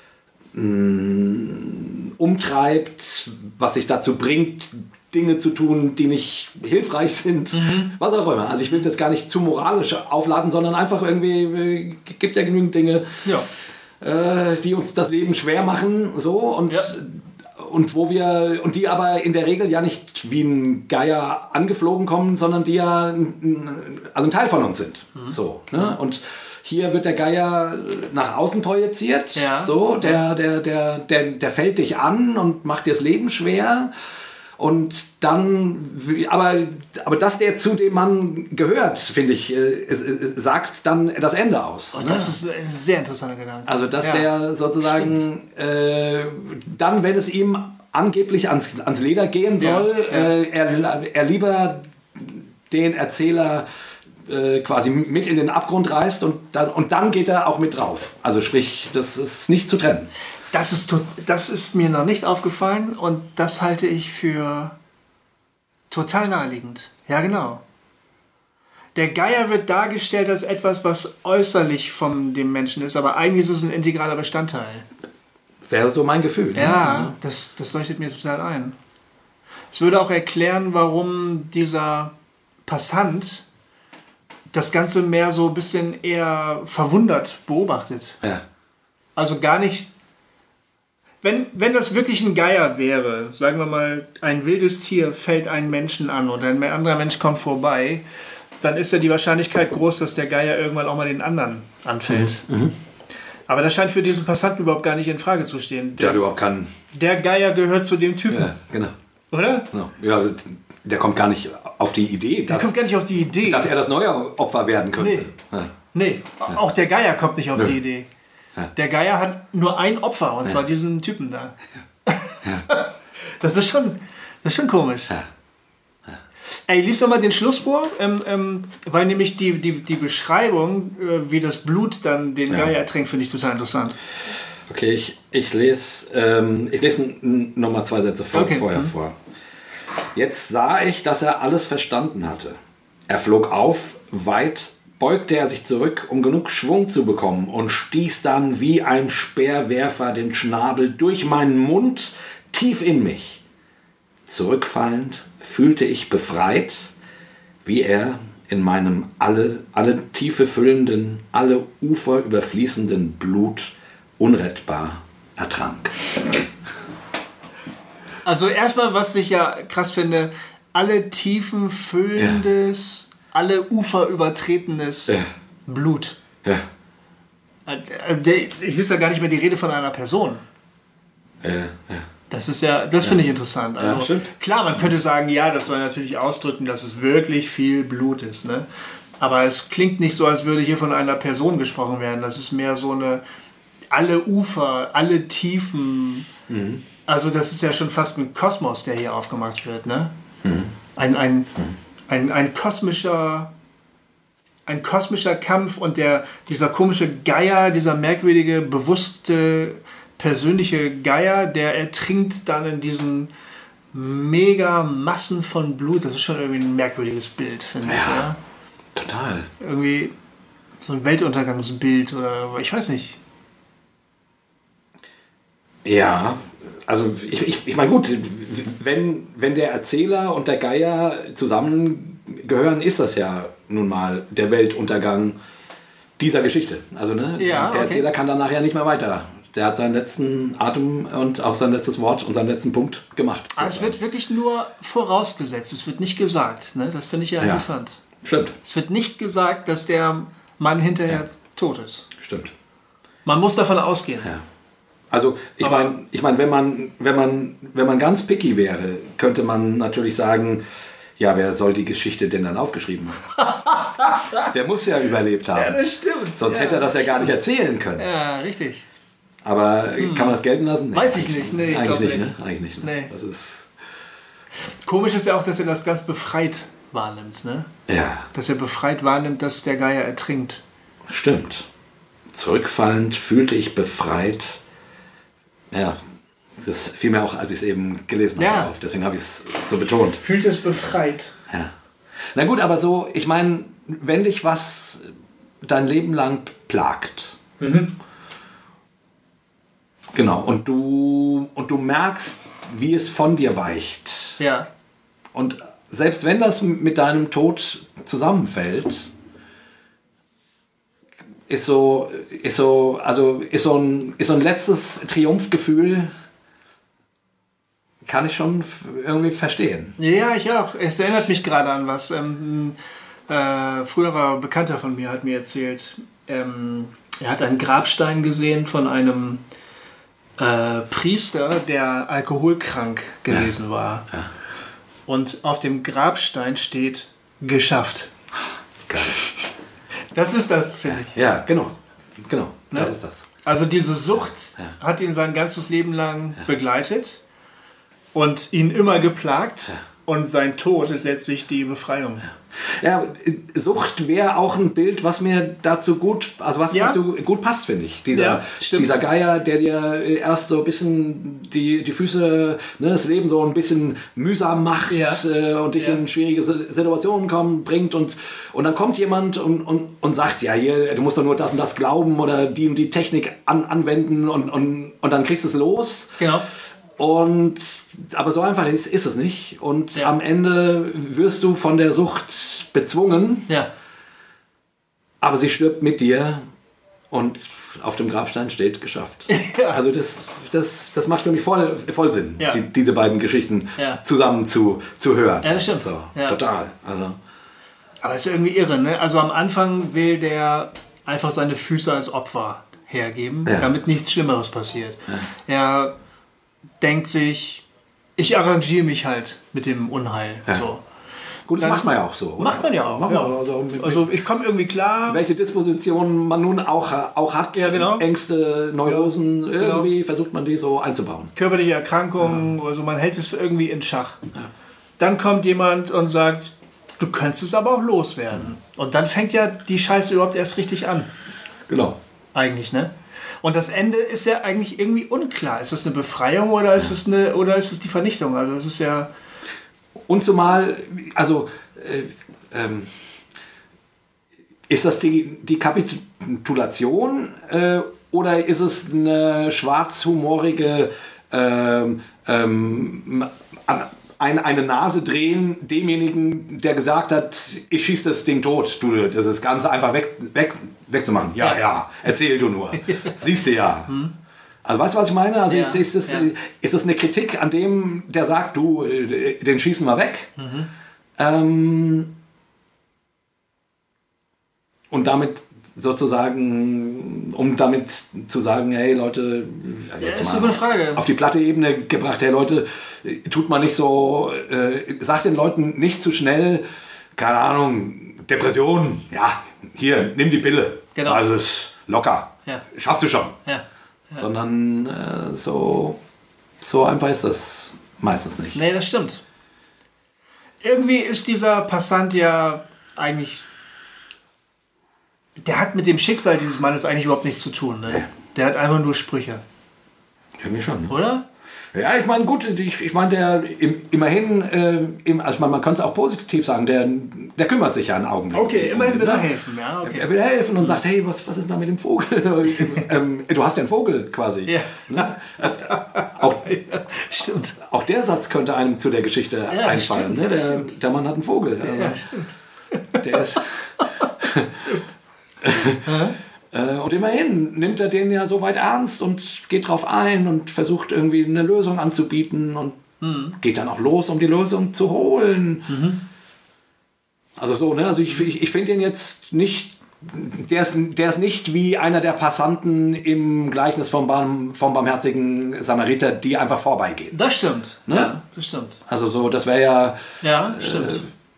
mh, umtreibt, was dich dazu bringt, Dinge zu tun, die nicht hilfreich sind, mhm. was auch immer. Also ich will es jetzt gar nicht zu moralisch aufladen, sondern einfach irgendwie, äh, gibt ja genügend Dinge, ja. äh, die uns das Leben schwer machen, so und ja. Und wo wir, und die aber in der Regel ja nicht wie ein Geier angeflogen kommen, sondern die ja ein, also ein Teil von uns sind. Mhm. So, ne? Und hier wird der Geier nach außen projiziert. Ja. So, der, der, der, der, der fällt dich an und macht dir das Leben schwer. Und dann, aber, aber dass der zu dem Mann gehört, finde ich, es, es sagt dann das Ende aus. Oh, ne? Das ist ein sehr interessanter Gedanke. Also, dass ja. der sozusagen äh, dann, wenn es ihm angeblich ans, ans Leder gehen soll, ja. Ja. Äh, er, er lieber den Erzähler äh, quasi mit in den Abgrund reißt und dann, und dann geht er auch mit drauf. Also sprich, das ist nicht zu trennen. Das ist, das ist mir noch nicht aufgefallen und das halte ich für total naheliegend. Ja, genau. Der Geier wird dargestellt als etwas, was äußerlich von dem Menschen ist, aber eigentlich ist es ein integraler Bestandteil. Wäre so mein Gefühl. Ja, ja. Das, das leuchtet mir total ein. Es würde auch erklären, warum dieser Passant das Ganze mehr so ein bisschen eher verwundert beobachtet. Ja. Also gar nicht... Wenn, wenn das wirklich ein Geier wäre, sagen wir mal, ein wildes Tier fällt einen Menschen an und ein anderer Mensch kommt vorbei, dann ist ja die Wahrscheinlichkeit groß, dass der Geier irgendwann auch mal den anderen anfällt. Mhm. Aber das scheint für diesen Passanten überhaupt gar nicht in Frage zu stehen. Der, der überhaupt kann. Der Geier gehört zu dem Typen. Ja, genau. Oder? Genau. Ja, der kommt gar nicht auf die Idee, der dass, kommt gar nicht auf die Idee, dass er das neue Opfer werden könnte. Nee, ja. nee. Ja. Auch der Geier kommt nicht auf Nö. die Idee. Ja. Der Geier hat nur ein Opfer, und ja. zwar diesen Typen da. Ja. Das ist schon, das ist schon komisch. Ja. Ja. Ey, lies doch mal den Schluss vor, ähm, ähm, weil nämlich die, die, die Beschreibung, äh, wie das Blut dann den ja. Geier ertränkt, finde ich total interessant. Okay, ich, ich lese, ähm, ich lese nochmal zwei Sätze vor, okay. vorher mhm. vor. Jetzt sah ich, dass er alles verstanden hatte. Er flog auf, weit beugte er sich zurück, um genug Schwung zu bekommen und stieß dann wie ein Speerwerfer den Schnabel durch meinen Mund tief in mich. Zurückfallend fühlte ich befreit, wie er in meinem alle, alle Tiefe füllenden, alle Ufer überfließenden Blut unrettbar ertrank. Also erstmal, was ich ja krass finde, alle Tiefen füllendes, ja. alle Ufer übertretenes ja. Blut. Ja. Hier ist ja gar nicht mehr die Rede von einer Person. Ja, ja. Das ist ja, das ja. finde ich interessant. Also, ja, klar, man könnte sagen, ja, das soll natürlich ausdrücken, dass es wirklich viel Blut ist. Ne? Aber es klingt nicht so, als würde hier von einer Person gesprochen werden. Das ist mehr so eine, alle Ufer, alle Tiefen. Mhm. Also das ist ja schon fast ein Kosmos, der hier aufgemacht wird. Ne? Mhm. Ein, ein, mhm. ein, ein kosmischer... Ein kosmischer Kampf und der, dieser komische Geier, dieser merkwürdige, bewusste, persönliche Geier, der ertrinkt dann in diesen mega Massen von Blut. Das ist schon irgendwie ein merkwürdiges Bild, finde ja, ich. Ja, total. Irgendwie so ein Weltuntergangsbild oder ich weiß nicht. Ja, also ich, ich, ich meine gut, wenn, wenn der Erzähler und der Geier zusammengehören, ist das ja nun mal der Weltuntergang dieser Geschichte. Also ne, ja, der okay. Erzähler kann danach ja nicht mehr weiter. Der hat seinen letzten Atem und auch sein letztes Wort und seinen letzten Punkt gemacht. Aber es wird wirklich nur vorausgesetzt, es wird nicht gesagt. Ne? Das finde ich ja, ja interessant. Stimmt. Es wird nicht gesagt, dass der Mann hinterher ja. tot ist. Stimmt. Man muss davon ausgehen. Ja. Also ich meine, ich mein, wenn man, wenn man, wenn man ganz picky wäre, könnte man natürlich sagen, ja, wer soll die Geschichte denn dann aufgeschrieben haben? Der muss ja überlebt haben. Ja, das stimmt. Sonst ja, hätte er das ja gar nicht erzählen können. Ja, richtig. Aber hm. kann man das gelten lassen? Nee, Weiß ich nicht. Nee, ich eigentlich nicht, nicht. Ne? Eigentlich nicht. Ne? Nee. Das ist komisch ist ja auch, dass er das ganz befreit wahrnimmt. Ne? Ja. Dass er befreit wahrnimmt, dass der Geier ertrinkt. Stimmt. Zurückfallend fühlte ich befreit. Ja, das fiel mir auch, als ich es eben gelesen ja. habe, auf. Deswegen habe ich es so betont. Fühlt es befreit. Ja. Na gut, aber so, ich meine, wenn dich was dein Leben lang plagt, mhm. genau, und du, und du merkst, wie es von dir weicht. Ja. Und selbst wenn das mit deinem Tod zusammenfällt, ist so, ist so, also ist so ein, ist so ein letztes Triumphgefühl, kann ich schon irgendwie verstehen. Ja, ich auch. Es erinnert mich gerade an was. Ähm, äh, früherer Bekannter von mir hat mir erzählt, ähm, er hat einen Grabstein gesehen von einem äh, Priester, der alkoholkrank gewesen ja. war. Ja. Und auf dem Grabstein steht, geschafft. Geil. Das ist das, finde ich. Ja, genau. Genau, ne? Das ist das. Also diese Sucht ja. hat ihn sein ganzes Leben lang ja. begleitet und ihn immer geplagt. Ja. Und sein Tod ist letztlich die Befreiung. Ja, Sucht wäre auch ein Bild, was mir dazu gut, also was ja. dazu gut passt, finde ich. Dieser, ja, dieser Geier, der dir erst so ein bisschen die, die Füße, ne, das Leben so ein bisschen mühsam macht ja. äh, und dich ja. in schwierige Situationen kommt, bringt und, und dann kommt jemand und, und, und sagt, ja, hier, du musst doch nur das und das glauben oder die und die Technik an, anwenden und, und, und dann kriegst du es los. Genau. Und, aber so einfach ist, ist es nicht. Und ja. am Ende wirst du von der Sucht bezwungen. Ja. Aber sie stirbt mit dir und auf dem Grabstein steht geschafft. Ja. Also das, das, das macht für mich voll, voll Sinn, ja. die, diese beiden Geschichten ja. zusammen zu, zu hören. Ja, das stimmt. So, ja. Total. Also. Aber es ist irgendwie irre, ne? Also am Anfang will der einfach seine Füße als Opfer hergeben, ja. damit nichts Schlimmeres passiert. Ja. Er denkt sich, ich arrangiere mich halt mit dem Unheil. Ja. So. Gut, das Dann macht man ja auch so. Oder? Macht man ja auch. Macht ja. Man also, mit, also ich komme irgendwie klar. Welche Dispositionen man nun auch, auch hat, ja, genau. Ängste, Neurosen, ja, irgendwie genau. versucht man die so einzubauen. Körperliche Erkrankungen, ja. also man hält es irgendwie in Schach. Ja. Dann kommt jemand und sagt, du könntest es aber auch loswerden. Und dann fängt ja die Scheiße überhaupt erst richtig an. Genau. Eigentlich, ne? Und das Ende ist ja eigentlich irgendwie unklar. Ist es eine Befreiung oder ist es eine oder ist es die Vernichtung? Also es ist ja. Und zumal, also äh, ähm, ist das die, die Kapitulation äh, oder ist es eine schwarzhumorige ähm, ähm, ein, eine Nase drehen demjenigen, der gesagt hat, ich schieße das Ding tot, du, das ist Ganze einfach weg, weg, wegzumachen. Ja, ja, erzähl du nur. Siehst du ja. Hm. Also weißt du, was ich meine? Also ja, ist, ist, es, ja. ist es eine Kritik an dem, der sagt, du, den schießen wir weg? Mhm. Ähm, und damit sozusagen, um damit zu sagen, hey Leute, also ja, ist eine gute Frage. Auf die platte Ebene gebracht, hey Leute, tut man nicht so, äh, sagt den Leuten nicht zu schnell, keine Ahnung, Depression, ja, hier, nimm die Pille. Genau. Also ist locker, ja. Schaffst du schon. Ja. Ja. Sondern äh, so, so einfach ist das meistens nicht. Nee, das stimmt. Irgendwie ist dieser Passant ja eigentlich, der hat mit dem Schicksal dieses Mannes eigentlich überhaupt nichts zu tun. Ne? Nee. Der hat einfach nur Sprüche. Irgendwie schon. Ne? Oder? Ja, ich meine, gut, ich, ich meine, der im, immerhin, äh, im, also man, man kann es auch positiv sagen, der, der kümmert sich ja einen Augenblick. Okay, immerhin will er helfen, ja. Okay. Er, er will helfen und sagt, hey, was, was ist da mit dem Vogel? ähm, du hast ja einen Vogel quasi. Ja. Ne? Also, auch, ja, stimmt. Auch der Satz könnte einem zu der Geschichte ja, einfallen. Stimmt, ne? der, der Mann hat einen Vogel. Also, ja, stimmt. Der ist... stimmt. Und immerhin nimmt er den ja so weit ernst und geht drauf ein und versucht irgendwie eine Lösung anzubieten und mhm. geht dann auch los, um die Lösung zu holen. Mhm. Also so, ne? Also ich, ich, ich finde ihn jetzt nicht, der ist, der ist nicht wie einer der Passanten im Gleichnis vom, Barm, vom barmherzigen Samariter, die einfach vorbeigehen. Das stimmt. Ne? Ja, das stimmt. Also so, das wäre ja... Ja, stimmt. Äh,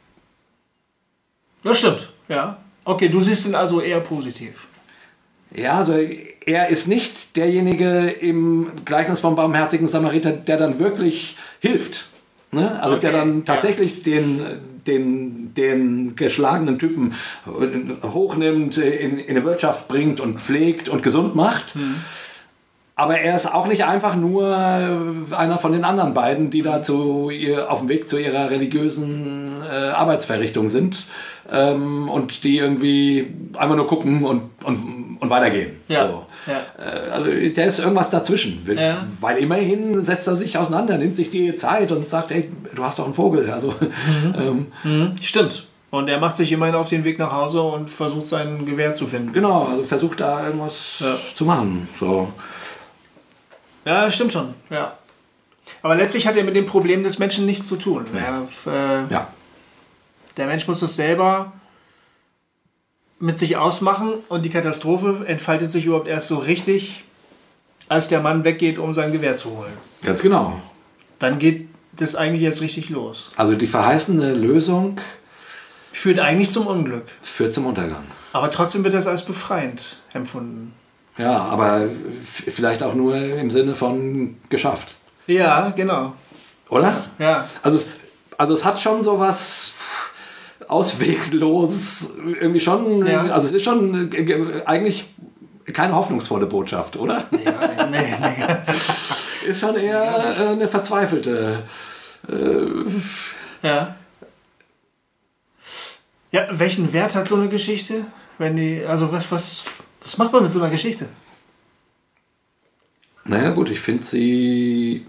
das stimmt, ja. Okay, du siehst ihn also eher positiv. Ja, also er ist nicht derjenige im Gleichnis vom barmherzigen Samariter, der dann wirklich hilft. Ne? Also okay. Der dann tatsächlich ja. den, den, den geschlagenen Typen hochnimmt, in, in eine Wirtschaft bringt und pflegt und gesund macht. Hm. Aber er ist auch nicht einfach nur einer von den anderen beiden, die da zu ihr, auf dem Weg zu ihrer religiösen äh, Arbeitsverrichtung sind ähm, und die irgendwie einfach nur gucken und, und, und weitergehen. Ja. So. Ja. Äh, also der ist irgendwas dazwischen, ja. Weil immerhin setzt er sich auseinander, nimmt sich die Zeit und sagt, hey, du hast doch einen Vogel. Also, mhm. ähm, mhm. Stimmt. Und er macht sich immerhin auf den Weg nach Hause und versucht sein Gewehr zu finden. Genau, also versucht da irgendwas ja. zu machen. So. Ja, das stimmt schon. Ja. Aber letztlich hat er mit dem Problem des Menschen nichts zu tun. Nee. Er, äh, ja. Der Mensch muss das selber mit sich ausmachen und die Katastrophe entfaltet sich überhaupt erst so richtig, als der Mann weggeht, um sein Gewehr zu holen. Ganz genau. Dann geht das eigentlich jetzt richtig los. Also die verheißene Lösung führt eigentlich zum Unglück. Führt zum Untergang. Aber trotzdem wird das als befreiend empfunden. Ja, aber vielleicht auch nur im Sinne von geschafft. Ja, genau. Oder? Ja. Also es, also es hat schon so was auswegslos, irgendwie schon, ja. Also es ist schon eigentlich keine hoffnungsvolle Botschaft, oder? Ja, nee, nee. Ist schon eher äh, eine verzweifelte. Äh, ja. Ja, welchen Wert hat so eine Geschichte? Wenn die, also was, was, was macht man mit so einer Geschichte? Naja gut, ich finde sie,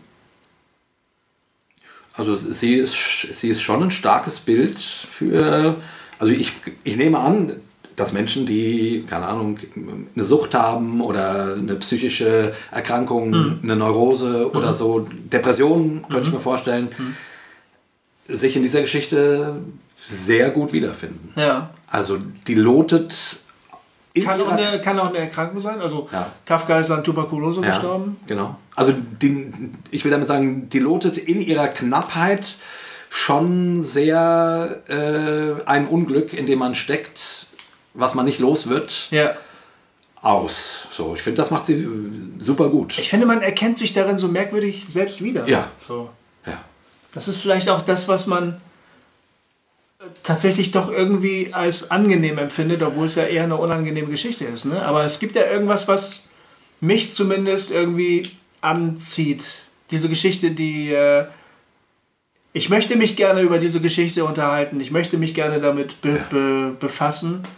also sie ist, sie ist schon ein starkes Bild für, also ich, ich nehme an, dass Menschen, die, keine Ahnung, eine Sucht haben oder eine psychische Erkrankung, mhm. eine Neurose mhm. oder so, Depressionen, könnte mhm. ich mir vorstellen, mhm. sich in dieser Geschichte sehr gut wiederfinden. Ja. Also die lotet... Kann auch, eine, kann auch eine Erkrankung sein. Also ja. Kafka ist an Tuberkulose ja, gestorben. Genau. Also die, ich will damit sagen, die lotet in ihrer Knappheit schon sehr äh, ein Unglück, in dem man steckt, was man nicht los wird, ja. aus. So, ich finde, das macht sie super gut. Ich finde, man erkennt sich darin so merkwürdig selbst wieder. Ja. So. Ja. Das ist vielleicht auch das, was man tatsächlich doch irgendwie als angenehm empfindet, obwohl es ja eher eine unangenehme Geschichte ist. Ne? Aber es gibt ja irgendwas, was mich zumindest irgendwie anzieht. Diese Geschichte, die... Äh, ich möchte mich gerne über diese Geschichte unterhalten. Ich möchte mich gerne damit be- be- befassen.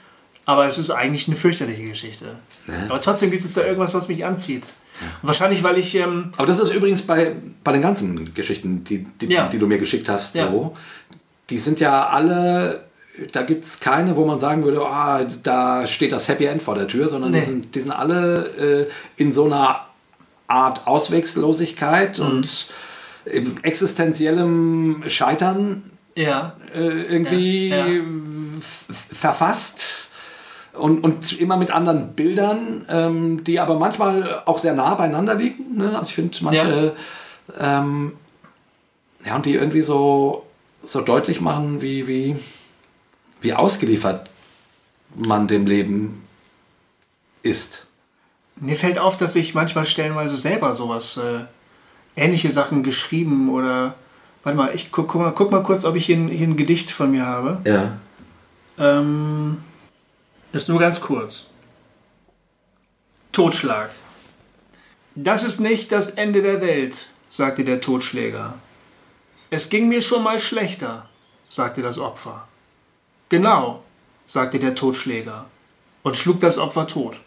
Aber es ist eigentlich eine fürchterliche Geschichte. Ja. Aber trotzdem gibt es da irgendwas, was mich anzieht. Ja. Und wahrscheinlich, weil ich... Ähm, Aber das ist übrigens bei, bei den ganzen Geschichten, die, die, ja. die du mir geschickt hast, ja. so. Die sind ja alle... Da gibt es keine, wo man sagen würde, oh, da steht das Happy End vor der Tür, sondern nee. die, sind, die sind alle äh, in so einer Art Ausweglosigkeit mhm. und existenziellem Scheitern ja. äh, irgendwie ja. Ja. verfasst und, und immer mit anderen Bildern, ähm, die aber manchmal auch sehr nah beieinander liegen. Ne? Also ich finde manche, ja. Ähm, ja, und die irgendwie so, so deutlich machen, wie, wie wie ausgeliefert man dem Leben ist. Mir fällt auf, dass ich manchmal stellenweise selber sowas, äh, ähnliche Sachen geschrieben oder, warte mal, ich guck, guck, mal, guck mal kurz, ob ich hier ein, hier ein Gedicht von mir habe. Ja. Ähm, das ist nur ganz kurz. Totschlag. Das ist nicht das Ende der Welt, sagte der Totschläger. Es ging mir schon mal schlechter, sagte das Opfer. Genau, sagte der Totschläger und schlug das Opfer tot.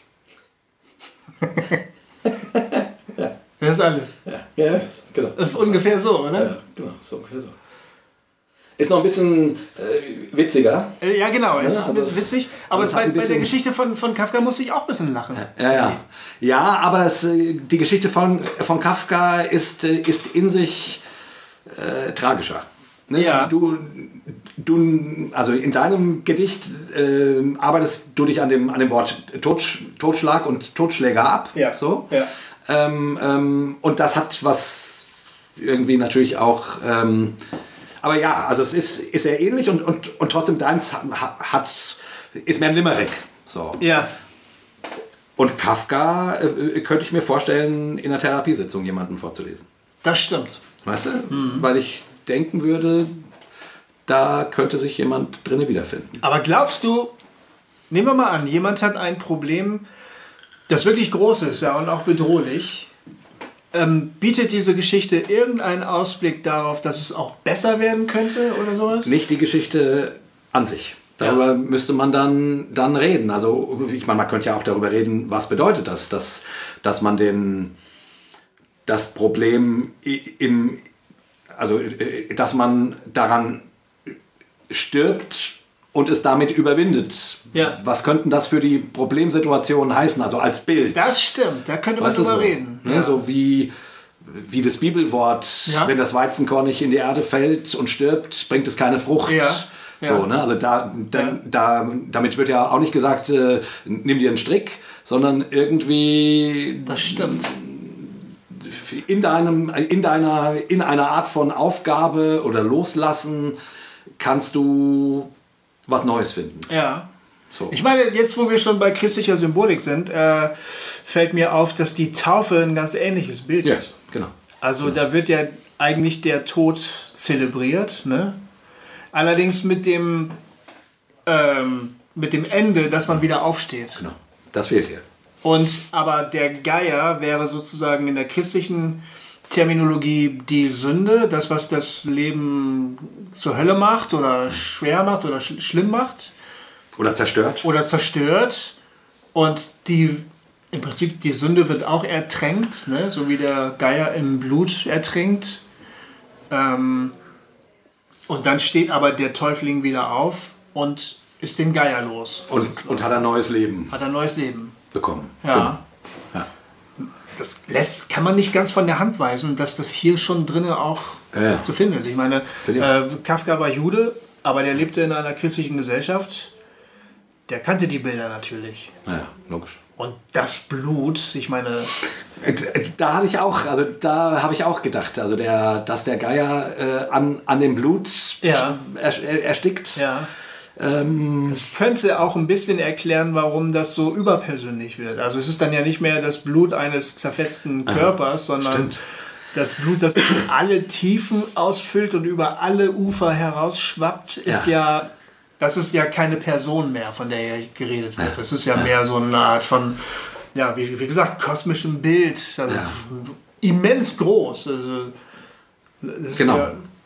Das ist alles. Ja, ja genau. Das ist ungefähr so, oder? Ja, genau, ist ungefähr so. Ist noch ein bisschen äh, witziger. Äh, ja, genau, es ja, ist ein bisschen witzig. Aber bei, bei der Geschichte von, von Kafka musste ich auch ein bisschen lachen. Ja, ja. Ja, aber es, die Geschichte von, von Kafka ist, ist in sich äh, tragischer. Ne? Ja. Du, du, also in deinem Gedicht äh, arbeitest du dich an dem, an dem Wort Totsch, Totschlag und Totschläger ab. Ja. So. Ja. Ähm, ähm, und das hat was irgendwie natürlich auch... Ähm, aber ja, also es ist, ist sehr ähnlich und, und, und trotzdem deins hat, hat, ist mehr ein Limerick. So. Ja. Und Kafka äh, könnte ich mir vorstellen, in einer Therapiesitzung jemanden vorzulesen. Das stimmt. Weißt du? Mhm. Weil ich denken würde, da könnte sich jemand drinnen wiederfinden. Aber glaubst du, nehmen wir mal an, jemand hat ein Problem, das wirklich groß ist, ja, und auch bedrohlich. Ähm, bietet diese Geschichte irgendeinen Ausblick darauf, dass es auch besser werden könnte oder sowas? Nicht die Geschichte an sich. Darüber ja. müsste man dann, dann reden. Also ich meine, man könnte ja auch darüber reden, was bedeutet das, dass, dass man den, das Problem im, also dass man daran stirbt und es damit überwindet. Ja. Was könnten das für die Problemsituation heißen, also als Bild? Das stimmt, da könnte man weißt drüber so, reden. Ne? Ja. So wie, wie das Bibelwort, ja. wenn das Weizenkorn nicht in die Erde fällt und stirbt, bringt es keine Frucht. Ja. So, ja. ne? Also da, da, ja. da, damit wird ja auch nicht gesagt, äh, nimm dir einen Strick, sondern irgendwie... Das stimmt. In, deinem, in, deiner, in einer Art von Aufgabe oder Loslassen kannst du was Neues finden. Ja. So. Ich meine, jetzt wo wir schon bei christlicher Symbolik sind, äh, fällt mir auf, dass die Taufe ein ganz ähnliches Bild ja, ist. Genau. Also genau. da wird ja eigentlich der Tod zelebriert, ne? Allerdings mit dem, ähm, mit dem Ende, dass man wieder aufsteht. Genau, das fehlt hier. Und aber der Geier wäre sozusagen in der christlichen Terminologie die Sünde, das, was das Leben zur Hölle macht oder schwer macht oder sch- schlimm macht. Oder zerstört. Oder zerstört. Und die, im Prinzip die Sünde wird auch ertränkt, ne? So wie der Geier im Blut ertrinkt. Ähm, und dann steht aber der Täufling wieder auf und ist den Geier los. Und, und hat ein neues Leben. Hat ein neues Leben. Bekommen. Ja. Genau. Ja. Das lässt, kann man nicht ganz von der Hand weisen, dass das hier schon drinnen auch ja. zu finden ist. Ich meine, äh, Kafka war Jude, aber der lebte in einer christlichen Gesellschaft. Der kannte die Bilder natürlich. Ja, logisch. Und das Blut, ich meine... Da hatte ich auch, also da habe ich auch gedacht, also der, dass der Geier äh, an, an dem Blut ja. erstickt. Ja. Ähm, das könnte auch ein bisschen erklären, warum das so überpersönlich wird. Also es ist dann ja nicht mehr das Blut eines zerfetzten Körpers, ah, sondern stimmt. das Blut, das alle Tiefen ausfüllt und über alle Ufer herausschwappt, ist ja, ja das ist ja keine Person mehr, von der hier geredet wird. Das ist ja, ja. mehr so eine Art von, ja, wie, wie gesagt, kosmischem Bild. Also ja. immens groß. Also, das genau. Ist ja,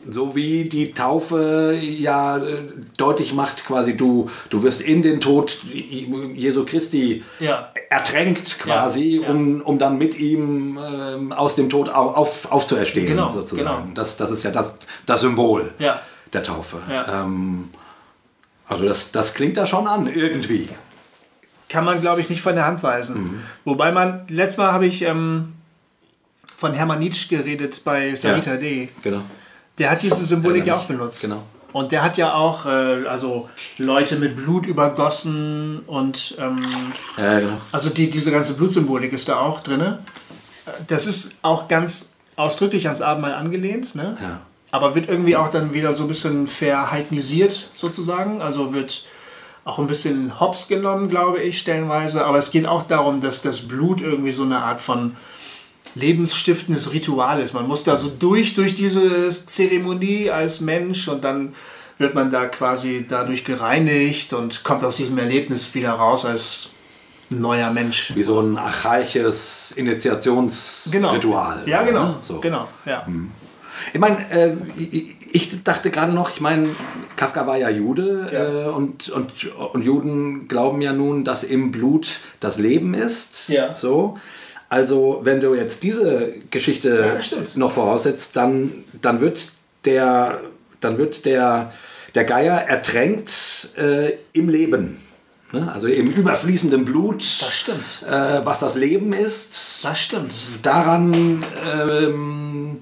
so wie die Taufe ja äh, deutlich macht, quasi du, du wirst in den Tod Jesu Christi ja. ertränkt quasi, ja, ja. Um, um dann mit ihm äh, aus dem Tod auf, auf, aufzuerstehen, genau, sozusagen. Genau. Das, das ist ja das, das Symbol ja. der Taufe. Ja. Ähm, also das, das klingt da schon an, irgendwie. Kann man, glaube ich, nicht von der Hand weisen. Mhm. Wobei man, letztes Mal habe ich ähm, von Hermann Nietzsche geredet bei Sarita ja, D. Genau. Der hat diese Symbolik ja auch benutzt. Genau. Und der hat ja auch äh, also Leute mit Blut übergossen und ähm, ja, genau. also die, diese ganze Blutsymbolik ist da auch drin. Das ist auch ganz ausdrücklich ans Abendmahl angelehnt, ne? Ja. Aber wird irgendwie auch dann wieder so ein bisschen verheidnisiert sozusagen. Also wird auch ein bisschen hops genommen, glaube ich, stellenweise. Aber es geht auch darum, dass das Blut irgendwie so eine Art von lebensstiftendes Ritual ist. Man muss da so durch, durch diese Zeremonie als Mensch und dann wird man da quasi dadurch gereinigt und kommt aus diesem Erlebnis wieder raus als ein neuer Mensch. Wie so ein archaisches Initiationsritual. Genau. Ja, genau. Ne? So. genau ja. Hm. Ich meine, äh, ich dachte gerade noch, ich meine, Kafka war ja Jude ja. Äh, und, und, und Juden glauben ja nun, dass im Blut das Leben ist. Ja. So. Also, wenn du jetzt diese Geschichte ja, noch voraussetzt, dann, dann wird der, dann wird der, der Geier ertränkt äh, im Leben. Ne? Also im überfließenden Blut. Das stimmt. Äh, was das Leben ist. Das stimmt. Daran, ähm,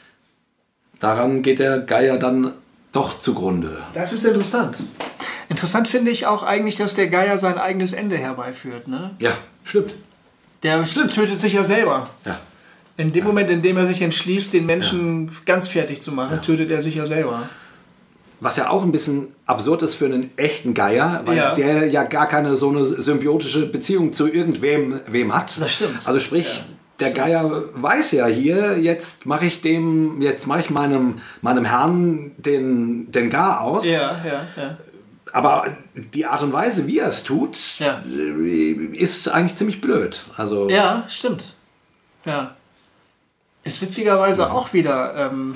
daran geht der Geier dann doch zugrunde. Das ist interessant. Interessant finde ich auch eigentlich, dass der Geier sein eigenes Ende herbeiführt. Ne? Ja, stimmt. Der stimmt. tötet sich ja selber. Ja. In dem ja. Moment, in dem er sich entschließt, den Menschen ja. ganz fertig zu machen, ja. tötet er sich ja selber. Was ja auch ein bisschen absurd ist für einen echten Geier, weil ja. der ja gar keine so eine symbiotische Beziehung zu irgendwem wem hat. Das stimmt. Also sprich, ja. der Geier weiß ja hier, jetzt mache ich dem, jetzt mache ich meinem, meinem Herrn den, den Gar aus. Ja, ja, ja. Aber die Art und Weise, wie er es tut, ja. ist eigentlich ziemlich blöd. Also ja, stimmt. Ja. Ist witzigerweise ja. auch wieder ähm,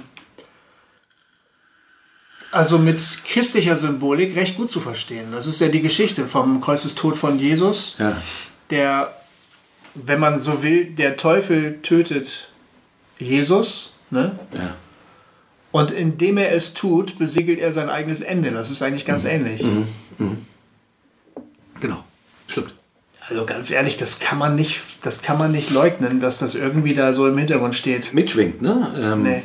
also mit christlicher Symbolik recht gut zu verstehen. Das ist ja die Geschichte vom Kreuzestod von Jesus, ja. der, wenn man so will, der Teufel tötet Jesus, ne? Ja. Und indem er es tut, besiegelt er sein eigenes Ende. Das ist eigentlich ganz mhm. ähnlich. Mhm. Mhm. Genau, stimmt. Also ganz ehrlich, das kann man nicht, das kann man nicht leugnen, dass das irgendwie da so im Hintergrund steht. Mitschwingt, ne? Ähm. Nee.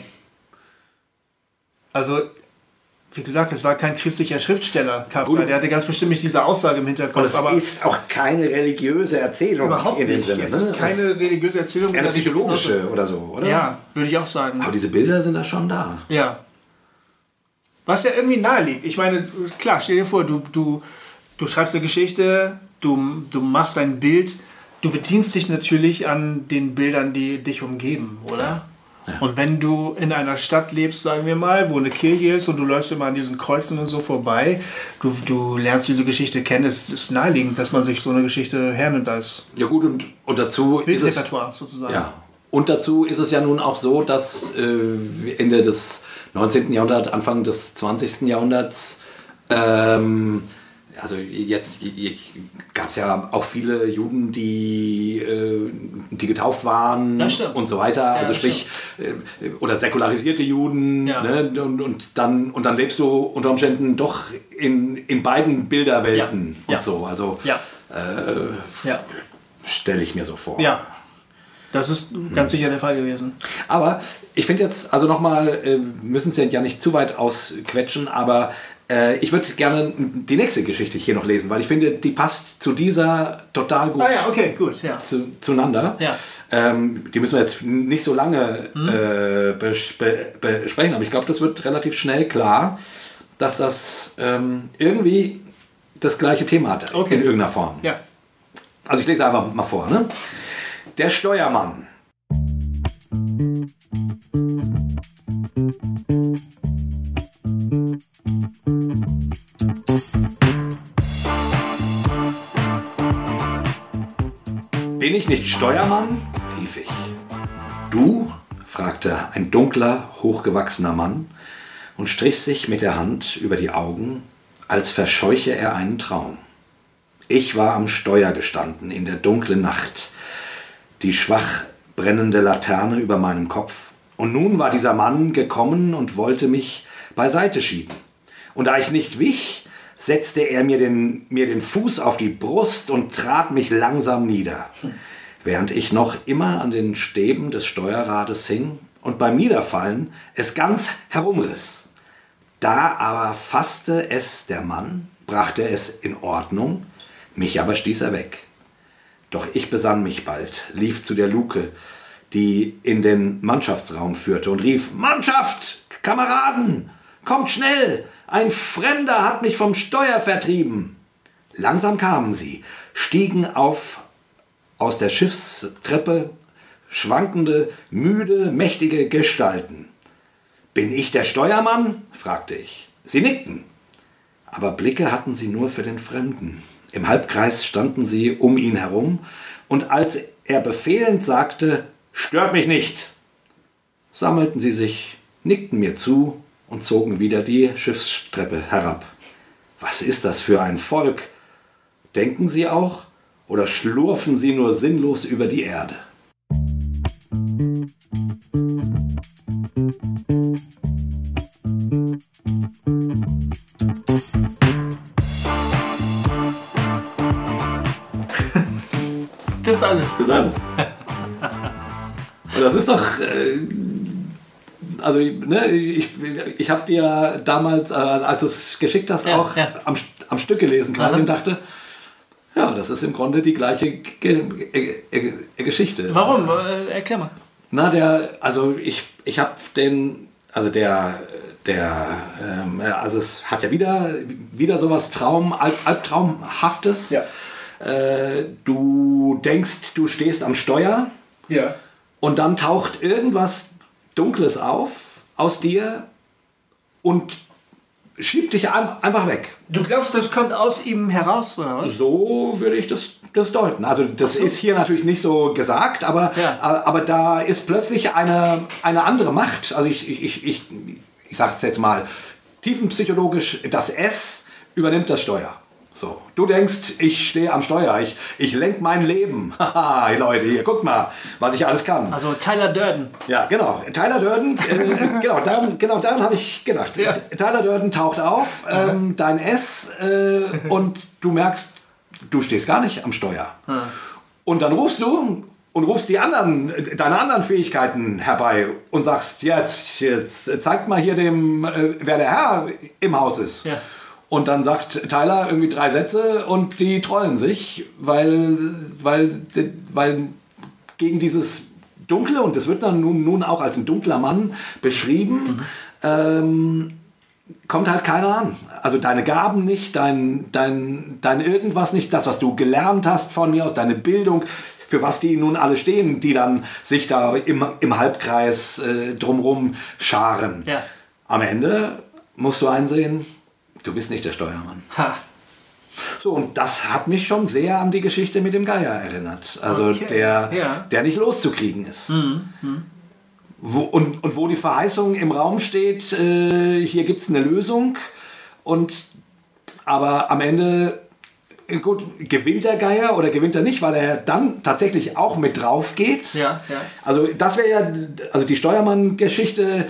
Also, wie gesagt, das war kein christlicher Schriftsteller, Kafka. Gut. Der hatte ganz bestimmt nicht diese Aussage im Hinterkopf. Und es aber ist auch keine religiöse Erzählung überhaupt in dem nicht. Sinne. Es ne? ist keine es religiöse Erzählung. Eine psychologische oder so, oder? Ja, würde ich auch sagen. Aber diese Bilder sind da schon da. Ja. Was ja irgendwie nahe liegt. Ich meine, klar, stell dir vor, du, du, du schreibst eine Geschichte, du, du machst ein Bild, du bedienst dich natürlich an den Bildern, die dich umgeben, oder? Ja. Ja. Und wenn du in einer Stadt lebst, sagen wir mal, wo eine Kirche ist und du läufst immer an diesen Kreuzen und so vorbei, du, du lernst diese Geschichte kennen, es ist naheliegend, dass man sich so eine Geschichte hernimmt als ja gut, und, und dazu ist es, Repertoire sozusagen. Ja. Und dazu ist es ja nun auch so, dass äh, Ende des neunzehnten. Jahrhunderts, Anfang des zwanzigsten. Jahrhunderts, ähm, also jetzt gab es ja auch viele Juden, die, äh, die getauft waren und so weiter. Ja, also sprich, äh, oder säkularisierte Juden. Ja. Ne? Und, und, dann, und dann lebst du unter Umständen doch in, in beiden Bilderwelten ja. und ja. so. Also ja. äh, ja. stelle ich mir so vor. Ja. Das ist ganz sicher der Fall gewesen. Aber ich finde jetzt, also nochmal, äh, müssen es ja nicht zu weit ausquetschen, aber äh, ich würde gerne die nächste Geschichte hier noch lesen, weil ich finde, die passt zu dieser total gut, ah, ja, okay, gut ja. zu, zueinander. Ja. Ähm, die müssen wir jetzt nicht so lange mhm. äh, besp- besprechen, aber ich glaube, das wird relativ schnell klar, dass das ähm, irgendwie das gleiche Thema hat, okay. in irgendeiner Form. Ja. Also ich lese einfach mal vor, ne? Der Steuermann. Bin ich nicht Steuermann? Rief ich. Du? Fragte ein dunkler, hochgewachsener Mann. und strich sich mit der Hand über die Augen, als verscheuche er einen Traum. Ich war am Steuer gestanden in der dunklen Nacht, die schwach brennende Laterne über meinem Kopf. Und nun war dieser Mann gekommen und wollte mich beiseite schieben. Und da ich nicht wich, setzte er mir den, mir den Fuß auf die Brust und trat mich langsam nieder, während ich noch immer an den Stäben des Steuerrades hing und beim Niederfallen es ganz herumriss. Da aber fasste es der Mann, brachte es in Ordnung, mich aber stieß er weg. Doch ich besann mich bald, lief zu der Luke, die in den Mannschaftsraum führte und rief: Mannschaft, Kameraden, kommt schnell, ein Fremder hat mich vom Steuer vertrieben. Langsam kamen sie, stiegen auf aus der Schiffstreppe schwankende, müde, mächtige Gestalten. »Bin ich der Steuermann?« fragte ich. Sie nickten, aber Blicke hatten sie nur für den Fremden. Im Halbkreis standen sie um ihn herum, und als er befehlend sagte: »Stört mich nicht!« sammelten sie sich, nickten mir zu und zogen wieder die Schiffstreppe herab. Was ist das für ein Volk? Denken sie auch oder schlurfen sie nur sinnlos über die Erde? Das ist alles. Das ist alles. Und das ist doch... Äh, also ne, ich, ich habe dir damals, äh, als du es geschickt hast, ja, auch ja. Am, am Stück gelesen quasi also. und dachte, ja, das ist im Grunde die gleiche Ge Ge Ge Geschichte. Warum? Äh, erklär mal. Na, der, also ich, ich habe den, also der, der, ähm, also es hat ja wieder, wieder sowas Traum, Alb, Albtraumhaftes. Ja. Äh, du denkst, du stehst am Steuer. Ja. Und dann taucht irgendwas Dunkles auf aus dir und schiebt dich einfach weg. Du glaubst, das kommt aus ihm heraus, oder was? So würde ich das, das deuten. Also das so. Ist hier natürlich nicht so gesagt, aber, ja. aber da ist plötzlich eine, eine andere Macht. Also ich, ich, ich, ich, ich sage es jetzt mal tiefenpsychologisch, das S übernimmt das Steuer. So, du denkst, ich stehe am Steuer, ich, ich lenke mein Leben. Haha, Leute, hier, guckt mal, was ich alles kann. Also Tyler Durden. Ja, genau. Tyler Durden, äh, genau, daran, genau daran habe ich gedacht. Ja. Tyler Durden taucht auf, ähm, dein S, äh, und du merkst, du stehst gar nicht am Steuer. Hm. Und dann rufst du und rufst die anderen, deine anderen Fähigkeiten herbei und sagst, jetzt, jetzt zeigt mal hier dem, äh, wer der Herr im Haus ist. Ja. Und dann sagt Tyler irgendwie drei Sätze und die trollen sich, weil, weil, weil gegen dieses Dunkle, und das wird dann nun, nun auch als ein dunkler Mann beschrieben, mhm. ähm, kommt halt keiner an. Also deine Gaben nicht, dein, dein, dein irgendwas nicht, das, was du gelernt hast von mir aus, deine Bildung, für was die nun alle stehen, die dann sich da im, im Halbkreis äh, drumrum scharen. Ja. Am Ende musst du einsehen, du bist nicht der Steuermann. Ha. So, und das hat mich schon sehr an die Geschichte mit dem Geier erinnert. Also okay. der, ja. der nicht loszukriegen ist. Mhm. Mhm. Wo, und, und wo die Verheißung im Raum steht, äh, hier gibt es eine Lösung. Und, aber am Ende, gut, gewinnt der Geier oder gewinnt er nicht, weil er dann tatsächlich auch mit drauf geht. Ja, ja. Also das wäre ja, also die Steuermann-Geschichte,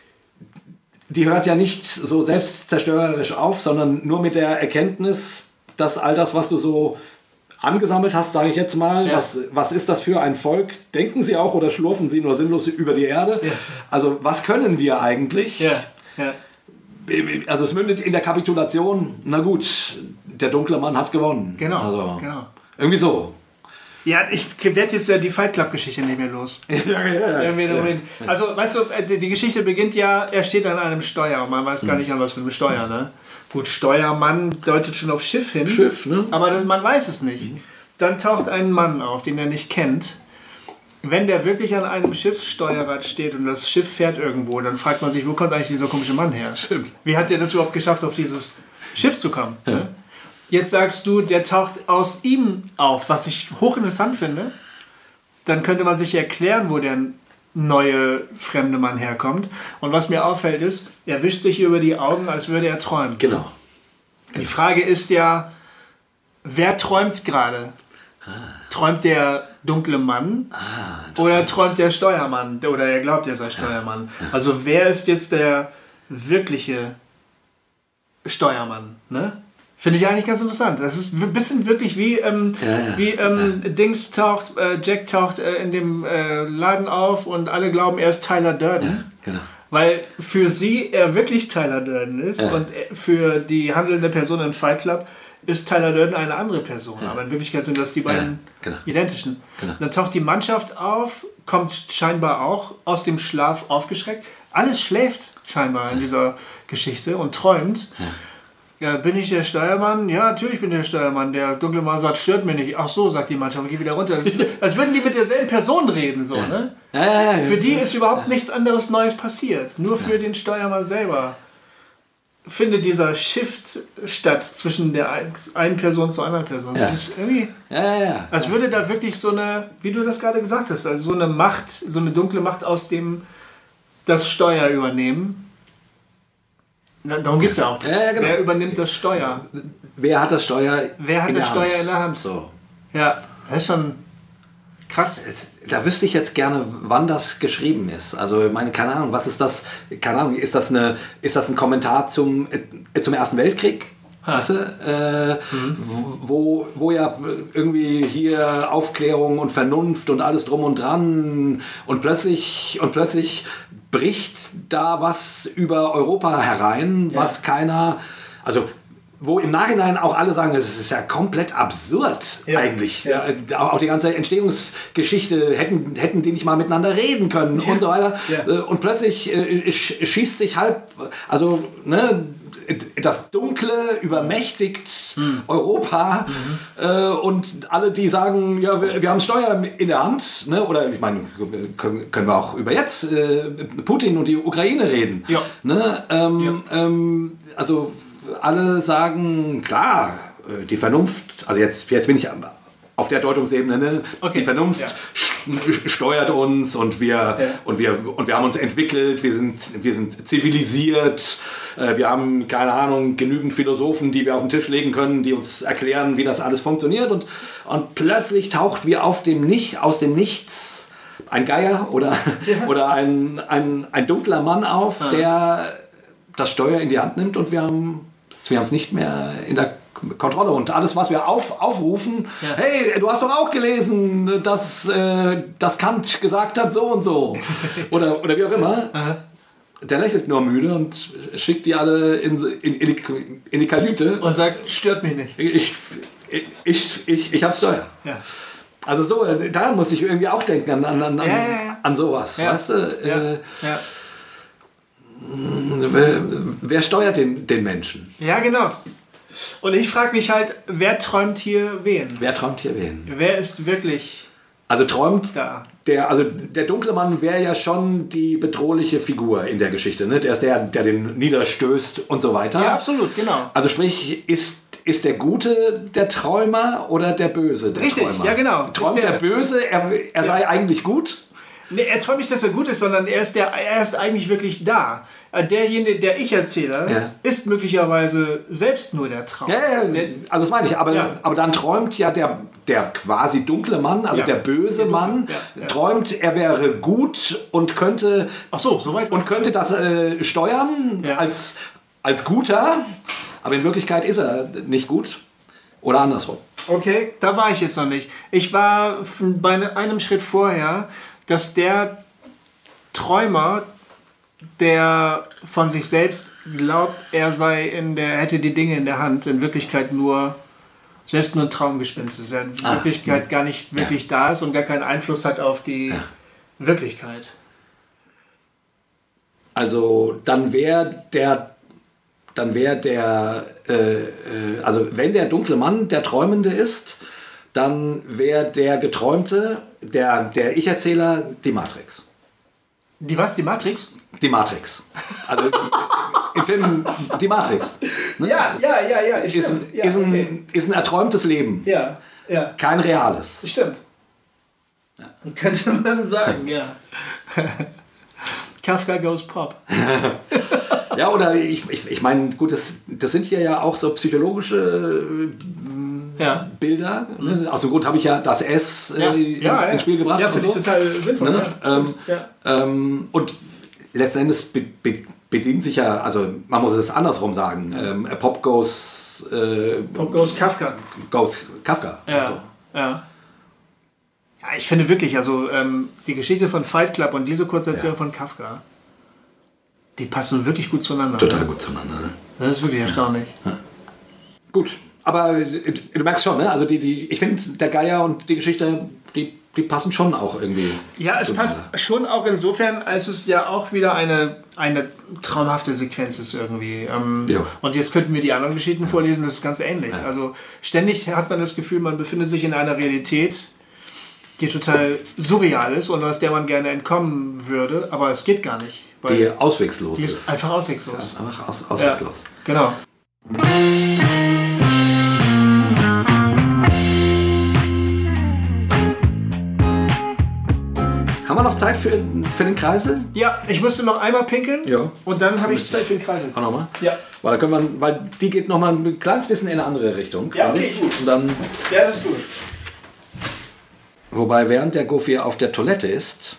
die hört ja nicht so selbstzerstörerisch auf, sondern nur mit der Erkenntnis, dass all das, was du so angesammelt hast, sage ich jetzt mal, ja. was, was ist das für ein Volk? Denken sie auch oder schlurfen sie nur sinnlos über die Erde? Ja. Also was können wir eigentlich? Ja. Ja. Also es mündet in der Kapitulation, na gut, der dunkle Mann hat gewonnen. Genau, also, genau. Irgendwie so. Ja, ich werde jetzt ja die Fight Club-Geschichte nicht mehr los. ja, ja, ja, ja. Also, weißt du, die Geschichte beginnt ja, er steht an einem Steuer und man weiß gar nicht, an was für einem Steuer, ne? Gut, Steuermann deutet schon auf Schiff hin, Schiff, ne? Aber man weiß es nicht. Dann taucht ein Mann auf, den er nicht kennt. Wenn der wirklich an einem Schiffssteuerrad steht und das Schiff fährt irgendwo, dann fragt man sich, wo kommt eigentlich dieser komische Mann her? Stimmt. Wie hat der das überhaupt geschafft, auf dieses Schiff zu kommen? Ja. Ne? Jetzt sagst du, der taucht aus ihm auf, was ich hochinteressant finde. Dann könnte man sich erklären, wo der neue fremde Mann herkommt. Und was mir auffällt ist, er wischt sich über die Augen, als würde er träumen. Genau. Die Frage ist ja, wer träumt gerade? Ah. Träumt der dunkle Mann ah, oder träumt der Steuermann? Oder er glaubt, er sei Steuermann. Ja. Ja. Also wer ist jetzt der wirkliche Steuermann? Ne? Finde ich eigentlich ganz interessant. Das ist ein bisschen wirklich wie, ähm, ja, ja, wie ähm, ja. Dings taucht, äh, Jack taucht äh, in dem äh, Laden auf und alle glauben, er ist Tyler Durden. Ja, genau. Weil für sie er wirklich Tyler Durden ist ja. und für die handelnde Person in Fight Club ist Tyler Durden eine andere Person. Ja. Aber in Wirklichkeit sind das die beiden ja, genau. identischen. Genau. Dann taucht die Mannschaft auf, kommt scheinbar auch aus dem Schlaf aufgeschreckt. Alles schläft scheinbar ja. in dieser Geschichte und träumt. Ja. Ja, bin ich der Steuermann? Ja, natürlich bin ich der Steuermann. Der dunkle Mann sagt, stört mich nicht. Ach so, sagt die Mannschaft, geh wieder runter. Ist, als würden die mit derselben Person reden. So, ja. Ne? Ja, ja, ja, für die ist überhaupt nichts anderes Neues passiert. Nur für den Steuermann selber findet dieser Shift statt zwischen der einen Person zur anderen Person. Das ja. ich irgendwie, ja, ja, ja. Als würde da wirklich so eine, wie du das gerade gesagt hast, also so eine Macht, so eine dunkle Macht aus dem das Steuer übernehmen. Na, darum geht es ja auch. Ja, ja, genau. Wer übernimmt das Steuer? Wer hat das Steuer Wer hat in das der Steuer Hand? in der Hand? So. Ja, das ist schon krass. Es, da wüsste ich jetzt gerne, wann das geschrieben ist. Also, ich meine, keine Ahnung, was ist das? Keine Ahnung, ist das, eine, ist das ein Kommentar zum, äh, zum Ersten Weltkrieg? Ha. Weißt du? Äh, mhm. wo, wo ja irgendwie hier Aufklärung und Vernunft und alles drum und dran und plötzlich und plötzlich bricht da was über Europa herein, ja. was keiner, also wo im Nachhinein auch alle sagen, das ist ja komplett absurd ja. eigentlich. Ja. Auch die ganze Entstehungsgeschichte, hätten, hätten die nicht mal miteinander reden können ja. und so weiter. Ja. Und plötzlich äh, schießt sich halb, also ne, das Dunkle übermächtigt mhm. Europa mhm. Äh, und alle, die sagen, ja, wir, wir haben Steuer in der Hand, ne? Oder ich meine, können, können wir auch über jetzt äh, Putin und die Ukraine reden. Ja. Ne? Ähm, ja. Ähm, also alle sagen, klar, die Vernunft, also jetzt, jetzt bin ich auf der Deutungsebene, ne? Okay. Die Vernunft ja. steuert uns und wir, ja. und, wir, und wir haben uns entwickelt, wir sind, wir sind zivilisiert, wir haben, keine Ahnung, genügend Philosophen, die wir auf den Tisch legen können, die uns erklären, wie das alles funktioniert und, und plötzlich taucht wie auf dem Nicht, aus dem Nichts ein Geier oder, ja. oder ein, ein, ein dunkler Mann auf, ja. der das Steuer in die Hand nimmt und wir haben wir haben es nicht mehr in der Kontrolle und alles, was wir auf, aufrufen, ja. hey, du hast doch auch gelesen, dass, äh, dass Kant gesagt hat, so und so. Oder, oder wie auch immer. Aha. Der lächelt nur müde und schickt die alle in, in, in, die, in die Kajüte. Und sagt, stört mich nicht. Ich, ich, ich, ich, ich hab's Steuer. Ja. Also so, daran muss ich irgendwie auch denken, an, an, an, ja, ja, ja. an sowas. Ja. Weißt du? Ja. Äh, ja. Wer, wer steuert den, den Menschen? Ja, genau. Und ich frage mich halt, wer träumt hier wen? Wer träumt hier wen? Wer ist wirklich Also träumt da? Der, also der dunkle Mann wäre ja schon die bedrohliche Figur in der Geschichte. Ne? Der ist der, der den niederstößt und so weiter. Ja, absolut, genau. Also sprich, ist, ist der Gute der Träumer oder der Böse der Richtig, Träumer? Richtig, ja genau. Träumt der, der Böse, er, er sei ja. eigentlich gut? Nee, er träumt nicht, dass er gut ist, sondern er ist, der, er ist eigentlich wirklich da. Derjenige, der Ich-Erzähler, ja. ist möglicherweise selbst nur der Traum. Ja, ja, ja. Also das meine ich. Aber, ja. aber dann träumt ja der, der quasi dunkle Mann, also ja. der böse der Mann, ja. Ja. träumt, er wäre gut und könnte, Ach so, so weit und könnte das äh, steuern ja. als, als Guter. Aber in Wirklichkeit ist er nicht gut. Oder andersrum. Okay, da war ich jetzt noch nicht. Ich war bei einem Schritt vorher, dass der Träumer, der von sich selbst glaubt, er sei in der, hätte die Dinge in der Hand, in Wirklichkeit nur selbst nur ein Traumgespinst ist, der in ah, Wirklichkeit mh. gar nicht wirklich ja. da ist und gar keinen Einfluss hat auf die ja. Wirklichkeit. Also dann wäre der, dann wäre der, äh, also wenn der dunkle Mann der Träumende ist, dann wäre der Geträumte, der, der Ich-Erzähler, die Matrix. Die was? Die Matrix? Die Matrix. Also im Film die Matrix. Ne? Ja, ja, ja, ja. Ist, ein, ja, ist, ein, okay. ist ein erträumtes Leben. Ja, ja. Kein reales. Stimmt. Ja. Könnte man sagen, ja. Kafka goes pop. Ja, oder ich, ich, ich meine, gut, das, das sind hier ja auch so psychologische äh, ja. Bilder. Ne? Aus dem Grund habe ich ja das S äh, ja. in, ja, ins Spiel gebracht. Ja, finde ich so. Total sinnvoll. Ne? Ja. Ähm, ja. ähm, und letzten Endes be, be, bedient sich ja, also man muss es andersrum sagen, ähm, Pop goes... Äh, Pop goes Kafka. Goes Kafka. Ja, also. ja. Ja, ich finde wirklich, also ähm, die Geschichte von Fight Club und diese Kurzerzählung ja. von Kafka, die passen wirklich gut zueinander. Total ne? gut zueinander. Ne? Das ist wirklich erstaunlich. Ja. Gut, aber du merkst schon, ne? Also die, die, ich finde, der Geier und die Geschichte, die, die passen schon auch irgendwie. Ja, es passt schon auch insofern, als es ja auch wieder eine, eine traumhafte Sequenz ist irgendwie. Ähm, ja. Und jetzt könnten wir die anderen Geschichten vorlesen, das ist ganz ähnlich. Ja. Also ständig hat man das Gefühl, man befindet sich in einer Realität, die total surreal ist und aus der man gerne entkommen würde, aber es geht gar nicht. Weil die auswegslos die ist. ist. Einfach auswegslos. Ist einfach aus, auswegslos. Ja, genau. Haben wir noch Zeit für, für den Kreisel? Ja, ich müsste noch einmal pinkeln ja. und dann habe ich Zeit für den Kreisel. Auch nochmal? Ja. Weil, dann können wir, weil die geht nochmal ein kleines bisschen in eine andere Richtung. Ja, okay, gut. Und dann, ja, das ist gut. Wobei, während der Goofy auf der Toilette ist,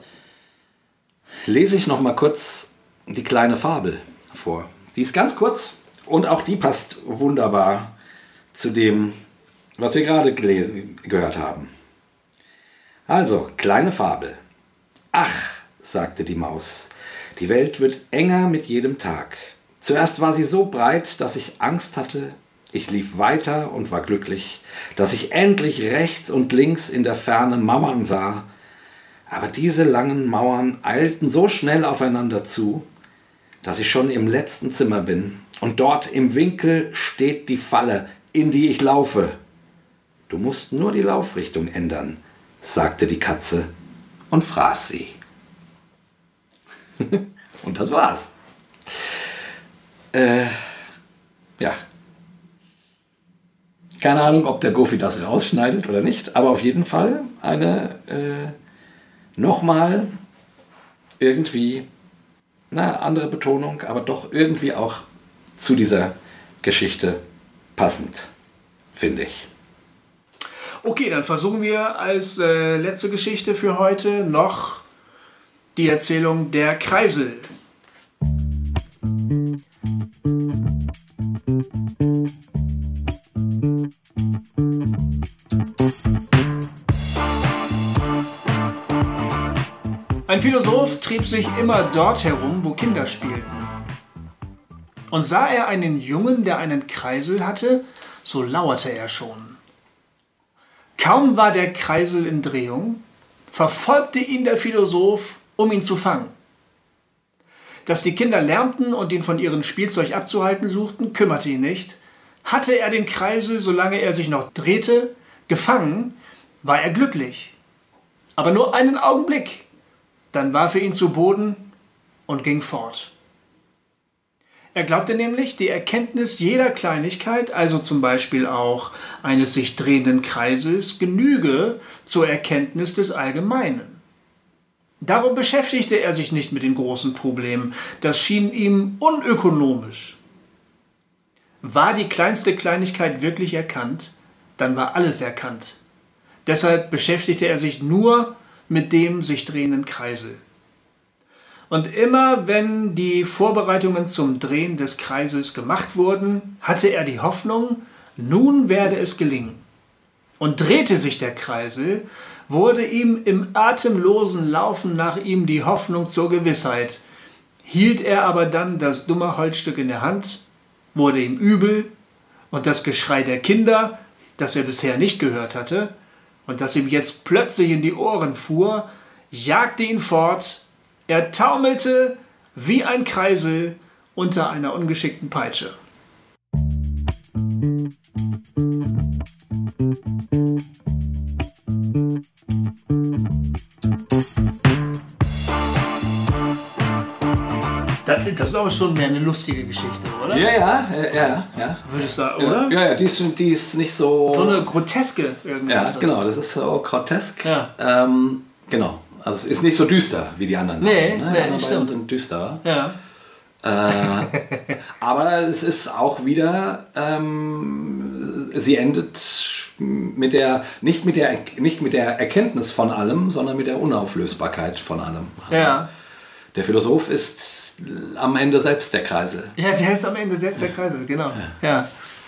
lese ich noch mal kurz die kleine Fabel vor. Die ist ganz kurz und auch die passt wunderbar zu dem, was wir gerade gelesen, gehört haben. Also, kleine Fabel. Ach, sagte die Maus, die Welt wird enger mit jedem Tag. Zuerst war sie so breit, dass ich Angst hatte. Ich lief weiter und war glücklich, dass ich endlich rechts und links in der Ferne Mauern sah. Aber diese langen Mauern eilten so schnell aufeinander zu, dass ich schon im letzten Zimmer bin. Und dort im Winkel steht die Falle, in die ich laufe. Du musst nur die Laufrichtung ändern, sagte die Katze und fraß sie. Und das war's. Äh, ja. Keine Ahnung, ob der Goofy das rausschneidet oder nicht, aber auf jeden Fall eine äh, nochmal irgendwie eine andere Betonung, aber doch irgendwie auch zu dieser Geschichte passend, finde ich. Okay, dann versuchen wir als äh, letzte Geschichte für heute noch die Erzählung Der Kreisel. Ein Philosoph trieb sich immer dort herum, wo Kinder spielten. Und sah er einen Jungen, der einen Kreisel hatte, so lauerte er schon. Kaum war der Kreisel in Drehung, verfolgte ihn der Philosoph, um ihn zu fangen. Dass die Kinder lärmten und ihn von ihrem Spielzeug abzuhalten suchten, kümmerte ihn nicht. Hatte er den Kreisel, solange er sich noch drehte, gefangen, war er glücklich. Aber nur einen Augenblick. Dann warf er ihn zu Boden und ging fort. Er glaubte nämlich, die Erkenntnis jeder Kleinigkeit, also zum Beispiel auch eines sich drehenden Kreisels, genüge zur Erkenntnis des Allgemeinen. Darum beschäftigte er sich nicht mit den großen Problemen, das schien ihm unökonomisch. War die kleinste Kleinigkeit wirklich erkannt, dann war alles erkannt. Deshalb beschäftigte er sich nur mit dem sich drehenden Kreisel. Und immer wenn die Vorbereitungen zum Drehen des Kreisels gemacht wurden, hatte er die Hoffnung, nun werde es gelingen. Und drehte sich der Kreisel, wurde ihm im atemlosen Laufen nach ihm die Hoffnung zur Gewissheit. Hielt er aber dann das dumme Holzstück in der Hand, wurde ihm übel, und das Geschrei der Kinder, das er bisher nicht gehört hatte, und das ihm jetzt plötzlich in die Ohren fuhr, jagte ihn fort. Er taumelte wie ein Kreisel unter einer ungeschickten Peitsche. Das, das das ist aber schon mehr eine lustige Geschichte, oder? Ja, ja, ja, ja. ja. Würde ich sagen, oder? Ja, ja, die ist, die ist nicht so... So eine groteske irgendwie. Ja, ist das. genau, das ist so grotesk. Ja. Ähm, genau, also es ist nicht so düster wie die anderen. Nee, ne? nee, Die anderen stimmt. beiden sind düsterer. Ja. Äh, aber es ist auch wieder, ähm, sie endet mit der, nicht mit der, nicht mit der Erkenntnis von allem, sondern mit der Unauflösbarkeit von allem. Ja. Der Philosoph ist am Ende selbst der Kreisel. Ja, der ist am Ende selbst der Kreisel, genau. Ja. ja.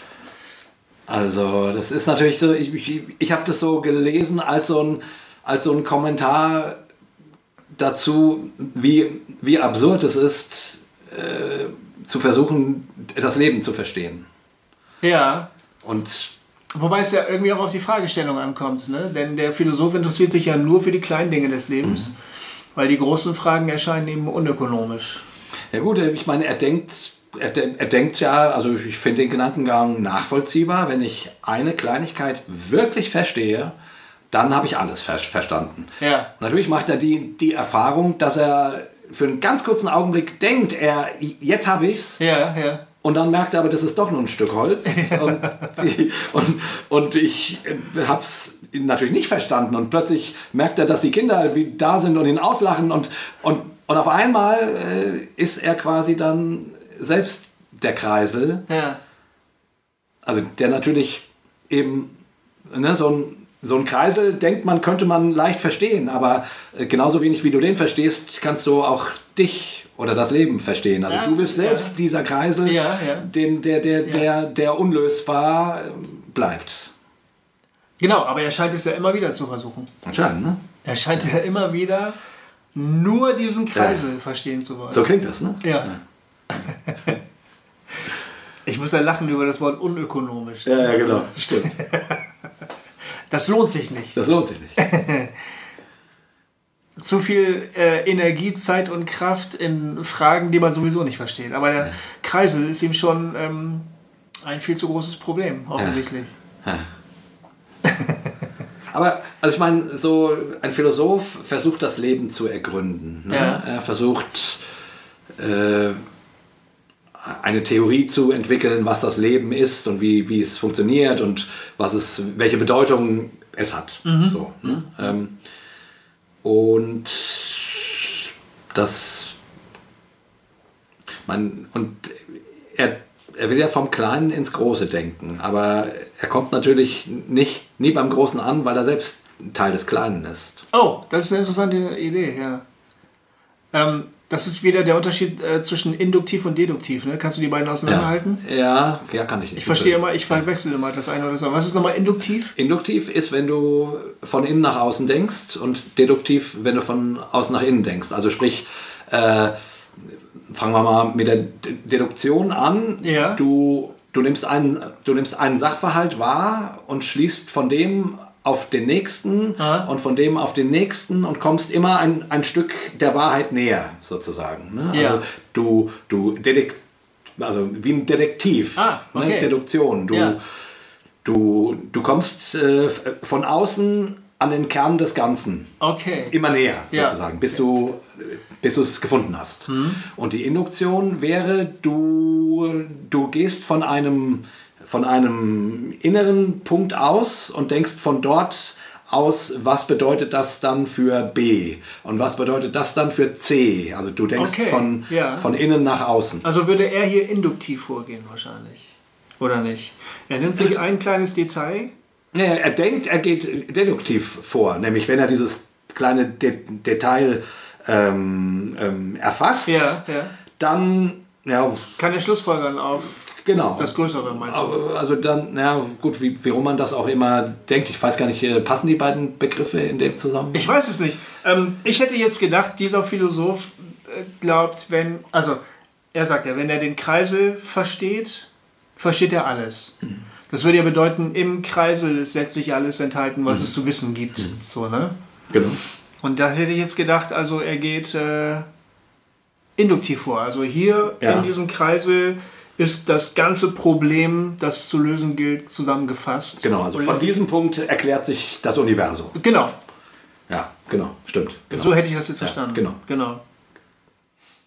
Also das ist natürlich so, ich, ich, ich habe das so gelesen als so ein, als so ein Kommentar dazu, wie, wie absurd es ist, äh, zu versuchen, das Leben zu verstehen. Ja. Und wobei es ja irgendwie auch auf die Fragestellung ankommt, ne? Denn der Philosoph interessiert sich ja nur für die kleinen Dinge des Lebens, mhm. weil die großen Fragen erscheinen ihm unökonomisch. Ja gut, ich meine, er denkt, er, de- er denkt ja, also ich finde den Gedankengang nachvollziehbar, wenn ich eine Kleinigkeit wirklich verstehe, dann habe ich alles ver- verstanden. Ja. Natürlich macht er die, die Erfahrung, dass er für einen ganz kurzen Augenblick denkt, er, jetzt habe ich's. Ja, ja. Und dann merkt er aber, das ist doch nur ein Stück Holz. und, die, und, und ich habe es natürlich nicht verstanden. Und plötzlich merkt er, dass die Kinder wie da sind und ihn auslachen. Und, und, und auf einmal äh, ist er quasi dann selbst der Kreisel. Ja. Also der natürlich eben, ne, so ein, so ein Kreisel, denkt man, könnte man leicht verstehen. Aber äh, genauso wenig wie du den verstehst, kannst du auch dich oder das Leben verstehen. Also ja, du bist selbst ja. dieser Kreisel, ja, ja. Den, der, der, ja. der, der unlösbar bleibt. Genau, aber er scheint es ja immer wieder zu versuchen. Anscheinend, ne? Er scheint ja immer wieder nur diesen Kreisel ja. verstehen zu wollen. So klingt das, ne? Ja. ja. Ich muss ja lachen über das Wort unökonomisch. Ja, ja, genau. Stimmt. Das lohnt sich nicht. Das lohnt sich nicht. Zu viel äh, Energie, Zeit und Kraft in Fragen, die man sowieso nicht versteht. Aber der ja. Kreisel ist ihm schon ähm, ein viel zu großes Problem, offensichtlich. Ja. Ja. Aber, also ich meine, so ein Philosoph versucht das Leben zu ergründen. Ne? Ja. Er versucht äh, eine Theorie zu entwickeln, was das Leben ist und wie, wie es funktioniert und was es, welche Bedeutung es hat. Mhm. So, ne? ähm, und das man, und er, er will ja vom Kleinen ins Große denken, aber er kommt natürlich nicht nie beim Großen an, weil er selbst Teil des Kleinen ist. Oh, das ist eine interessante Idee, ja. Ähm, das ist wieder der Unterschied äh, zwischen induktiv und deduktiv, ne? Kannst du die beiden auseinanderhalten? Ja, ja, ja kann ich nicht. Ich verstehe immer, ich verwechsel immer das eine oder das andere. Was ist nochmal induktiv? Induktiv ist, wenn du von innen nach außen denkst, und deduktiv, wenn du von außen nach innen denkst. Also sprich, äh, fangen wir mal mit der Deduktion an. Ja. Du, du, nimmst einen, du nimmst einen Sachverhalt wahr und schließt von dem auf den nächsten Aha. und von dem auf den nächsten und kommst immer ein, ein Stück der Wahrheit näher, sozusagen. Ne? Ja. Also du, du Detek- also wie ein Detektiv, ah, okay. ne? Deduktion. Du, ja. du, du kommst äh, von außen an den Kern des Ganzen. Okay. Immer näher, sozusagen, ja. bis du bis du es gefunden hast. Mhm. Und die Induktion wäre, du, du gehst von einem, von einem inneren Punkt aus und denkst von dort aus, was bedeutet das dann für B und was bedeutet das dann für C. Also du denkst okay. von, ja. von innen nach außen. Also würde er hier induktiv vorgehen wahrscheinlich, oder nicht? Er nimmt sich ein kleines Detail. Ja, er denkt, er geht deduktiv vor, nämlich wenn er dieses kleine De- Detail ähm, ähm, erfasst, ja, ja. dann ja, kann er schlussfolgern auf genau. das Größere, meinst du? Also dann, ja gut, wie, wie rum man das auch immer denkt, ich weiß gar nicht, passen die beiden Begriffe in dem Zusammenhang? Ich weiß es nicht. Ähm, ich hätte jetzt gedacht, dieser Philosoph äh, glaubt, wenn, also er sagt ja, wenn er den Kreisel versteht, versteht er alles. Mhm. Das würde ja bedeuten, im Kreisel ist letztlich alles enthalten, was mhm. es zu wissen gibt. Mhm. So, ne? Genau. Und da hätte ich jetzt gedacht, also er geht äh, induktiv vor. Also hier ja. in diesem Kreisel ist das ganze Problem, das zu lösen gilt, zusammengefasst. Genau, also von diesem Punkt erklärt sich das Universum. Genau. Ja, genau, stimmt. Genau. So hätte ich das jetzt verstanden. Ja, genau. genau.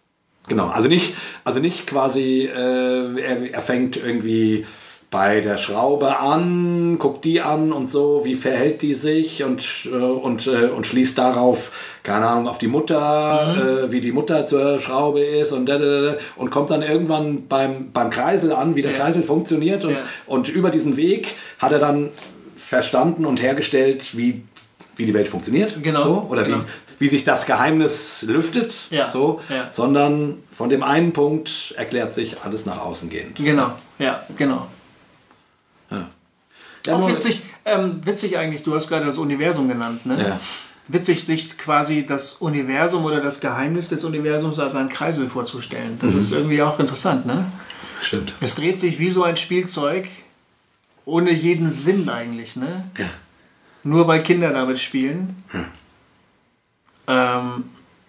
Genau, also nicht, also nicht quasi, äh, er, er fängt irgendwie bei der Schraube an, guckt die an und so, wie verhält die sich und, äh, und, äh, und schließt darauf, keine Ahnung, auf die Mutter, mhm. äh, wie die Mutter zur Schraube ist und, äh, und kommt dann irgendwann beim, beim Kreisel an, wie der ja. Kreisel funktioniert und, ja. und über diesen Weg hat er dann verstanden und hergestellt, wie, wie die Welt funktioniert, genau. so, oder genau. wie, wie sich das Geheimnis lüftet, ja. so, ja. sondern von dem einen Punkt erklärt sich alles nach außen gehend. Genau, ja, genau. Ja. Ja, auch witzig, ähm, witzig eigentlich, du hast gerade das Universum genannt, ne? Ja. Witzig, sich quasi das Universum oder das Geheimnis des Universums als einen Kreisel vorzustellen. Das mhm. ist irgendwie auch interessant, ne? Stimmt. Es dreht sich wie so ein Spielzeug, ohne jeden Sinn eigentlich, ne? Ja. Nur weil Kinder damit spielen. Hm. Ähm,